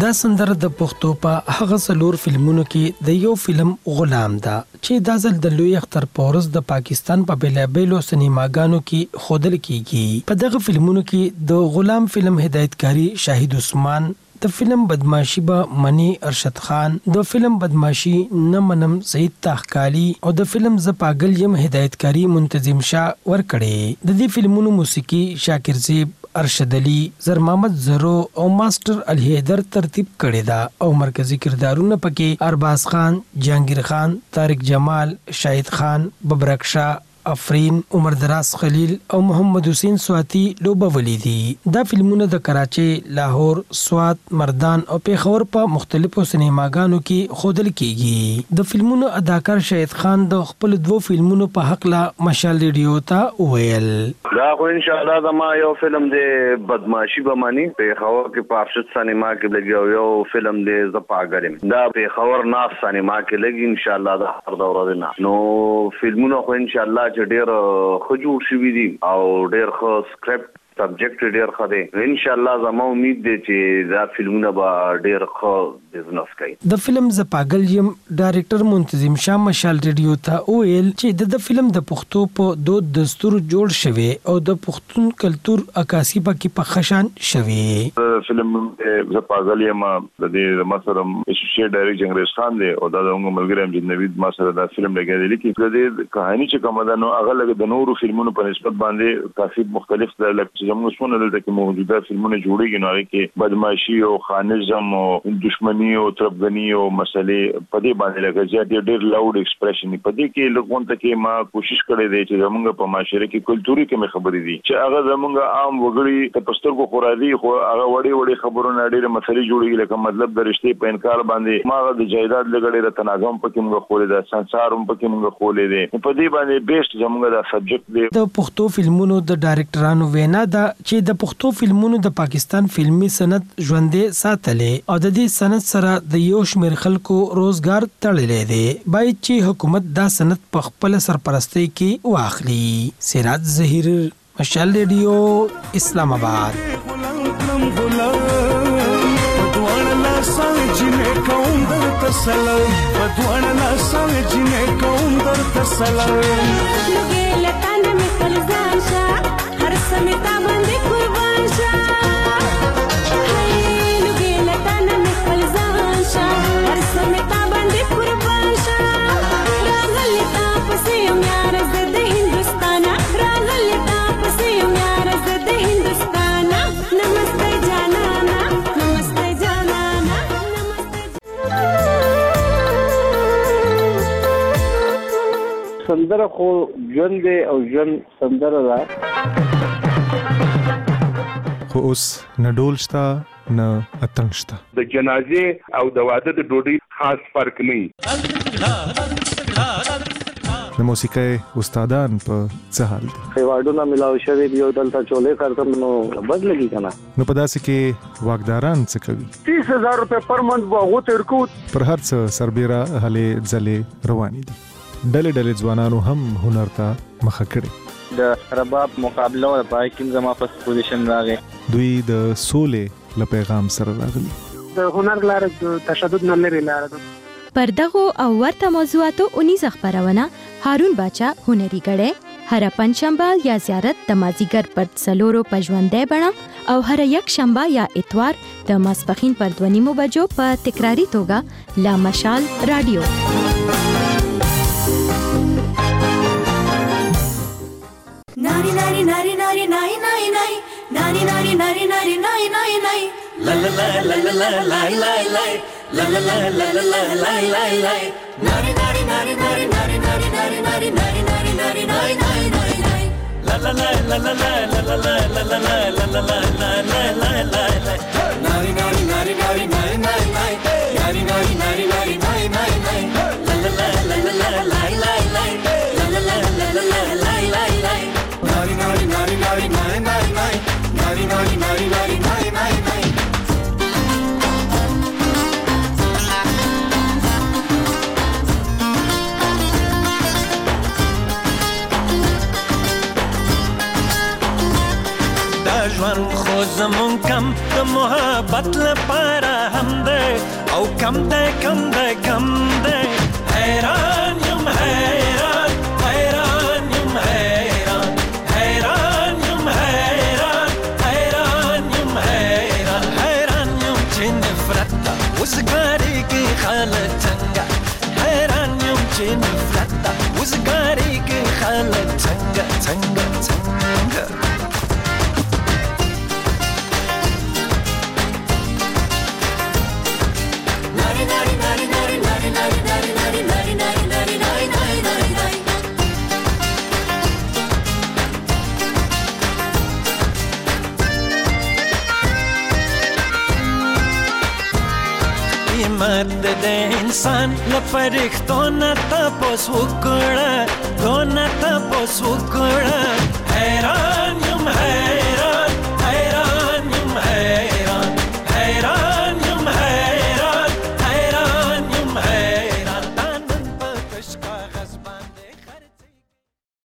Speaker 3: دا سندره د پښتو په هغه څلور فلمونو کې د یو فلم غلام ده چې دا ځل د لوی اختر پورز د پاکستان په بیلابیلو سینماګانو کې ښودل کیږي. په دغه فلمونو کې د غلام فلم هدایتکاری شاهد عثمان، د فلم بدمعشی به منی ارشد خان، د فلم بدمعشی نه منم سید تاخکالی او د فلم ز پاگل یم هدایتکاری منتظم شاه ورکړي. د دې فلمونو موسیقي شاکر زیب، ارشد علی، زر محمد زرو او ماسټر علي حیدر ترتیب کړی دا او مرکزی کردارونه پکې ارباز خان، جهانگیر خان، طارق جمال، شاهد خان، ببرک شاه، افرین، عمر دراز خلیل او محمد حسین سواتی لوبولي دي. دا فلمونه د کراچي، لاهور، سوات، مردان او پیښور په مختلفو سینماګانو کې ښودل کیږي. د فلمونو اداکار شاهد خان د خپل دوو فلمونو په حق لا مشال ریډیو ته وویل:
Speaker 4: دا خو ان شاء الله زما یو فلم دی بدمعشی به مانی پیښور کې په افشت سینما کې لګي او یو فلم دی ز پاګلم دا پیښور ناس سینما کې لګي ان شاء الله دا هر دوره نه. نو فلمونه خو ان شاء الله چې ډېر ښه جوړ شوي دي او ډېر ښه سکرپټ سبجیکټ ډېر ښه دی. ان شاء الله زما امید دی چې دا فلمونه به ډېر ښه بزنس کوي.
Speaker 3: د فلم ز پاگل یم ډایرکټر منتظم شاه مشال ریډیو ته ویل چې د فلم د پښتو په دود دستور جوړ شوی او د پښتون کلچر عکاسي پکې په خشان شوی.
Speaker 6: فلم ز پاگل یم د دې مسرم اسوسییټ ډایرکټر جنگریز خان دی او دا د ملګری امجد نوید ما سره دا فلم لګیدل کی د دې کہانی چې کومه ده نو هغه لګ د نورو فلمونو په نسبت باندې کافي مختلف ده. لکه زموږ څونه دلته کې موجوده فلمونه جوړیږي نو هغه کې بدمعشی او خانزم او دشمنی او تربګنی او مسلې په دې باندې لګي چې ډېر لاود ایکسپریشن په دې کې لګون ته کې ما کوشش کړې دی چې زموږ په معاشره کې کلچوري کې خبرې دي چې هغه زموږ عام وګړي ته پسترګو خورادي خو هغه وړي وړي خبرونه ډېر مسلې جوړیږي لکه مطلب د رشتې په انکار باندې ما د جایداد لګړې د تناظم په کې موږ خولې ده سنسارم په کې موږ خولې دي په دې باندې بیسټ زموږ د سبجیکټ دی.
Speaker 3: د پښتو فلمونو د ډایرکټرانو وینا ده چې د پښتو فلمونو د پاکستان فلمي صنعت ژوندې ساتلې او د دې صنعت سره د یو شمېر خلکو روزګار تړلې دی. باید چې حکومت دا صنعت په خپل سرپرستی کې واخلي. سراج ظهیر، مشال ریډیو، اسلام آباد.
Speaker 4: سندره خو ژوند دی او ژوند سندره ده.
Speaker 7: خو اوس نه ډول شته نه اتڼ شته.
Speaker 8: د جنازې او د واده د ډوډۍ خاص فرق نه.
Speaker 7: د موسیقۍ استادان په څه حال دي؟
Speaker 4: ایوارډونه ملاو شوي دي او دلته چولې کارتم نو بد لګي کنه.
Speaker 7: نو په داسې کې واکداران څه کوي؟
Speaker 4: تیس هزار روپے پر منت به هغو ته ورکو.
Speaker 7: پر هر څه سربیره هلې ځلې روانې دي. ډلې ډلې ځوانانو هم هنر ته مخه کړې.
Speaker 9: د رباب مقابله او پای کې زما په پوزیشن راغی.
Speaker 7: دوی د سولې له پیغام سره راغلي.
Speaker 16: د هنر لاره د تشدد نه لري لاره ده.
Speaker 28: پر دغو او ورته موضوعاتو اونیز خبرونه هارون باچا هنري غړې هر پنځشنبه یا زیارت د مازیګر پر څلورو په ژوندې بڼه او هر یک شنبه یا اتوار د ماسپخین پر دوه نیمو بجو په تکراری توګه لا مشال رادیو.
Speaker 19: Nari nari nari nari nari nari nari nari nari nari nari nari nari nari la la la la la la la la la la la la la la la la la la nari nari nari nari nari nari nari nari nari nari nari nari nari nari la la la la la la la la la la la la la la la la la la la nari nari nari nari nari nari nari nari nari nari nari nari nari la la la la la la la la la la la la la la la la la la nari nari nari nari nari nari nari nari nari nari nari nari nari
Speaker 27: ژوند خو زمون کم د محبت لپاره هم دی او کم دی کم دی کم دی حیران یم حیران حیران یم حیران حیران یم حیران حیران یم حیران حیران یم چې نفرت ته وزګاري کې خلک څنګه حیران یم چې نفرت ته وزګاري کې خلک څنګه څنګه څنګه مرد د انسان لپاره نه تاسو وکړه دونه تاسو وکړه حیران یم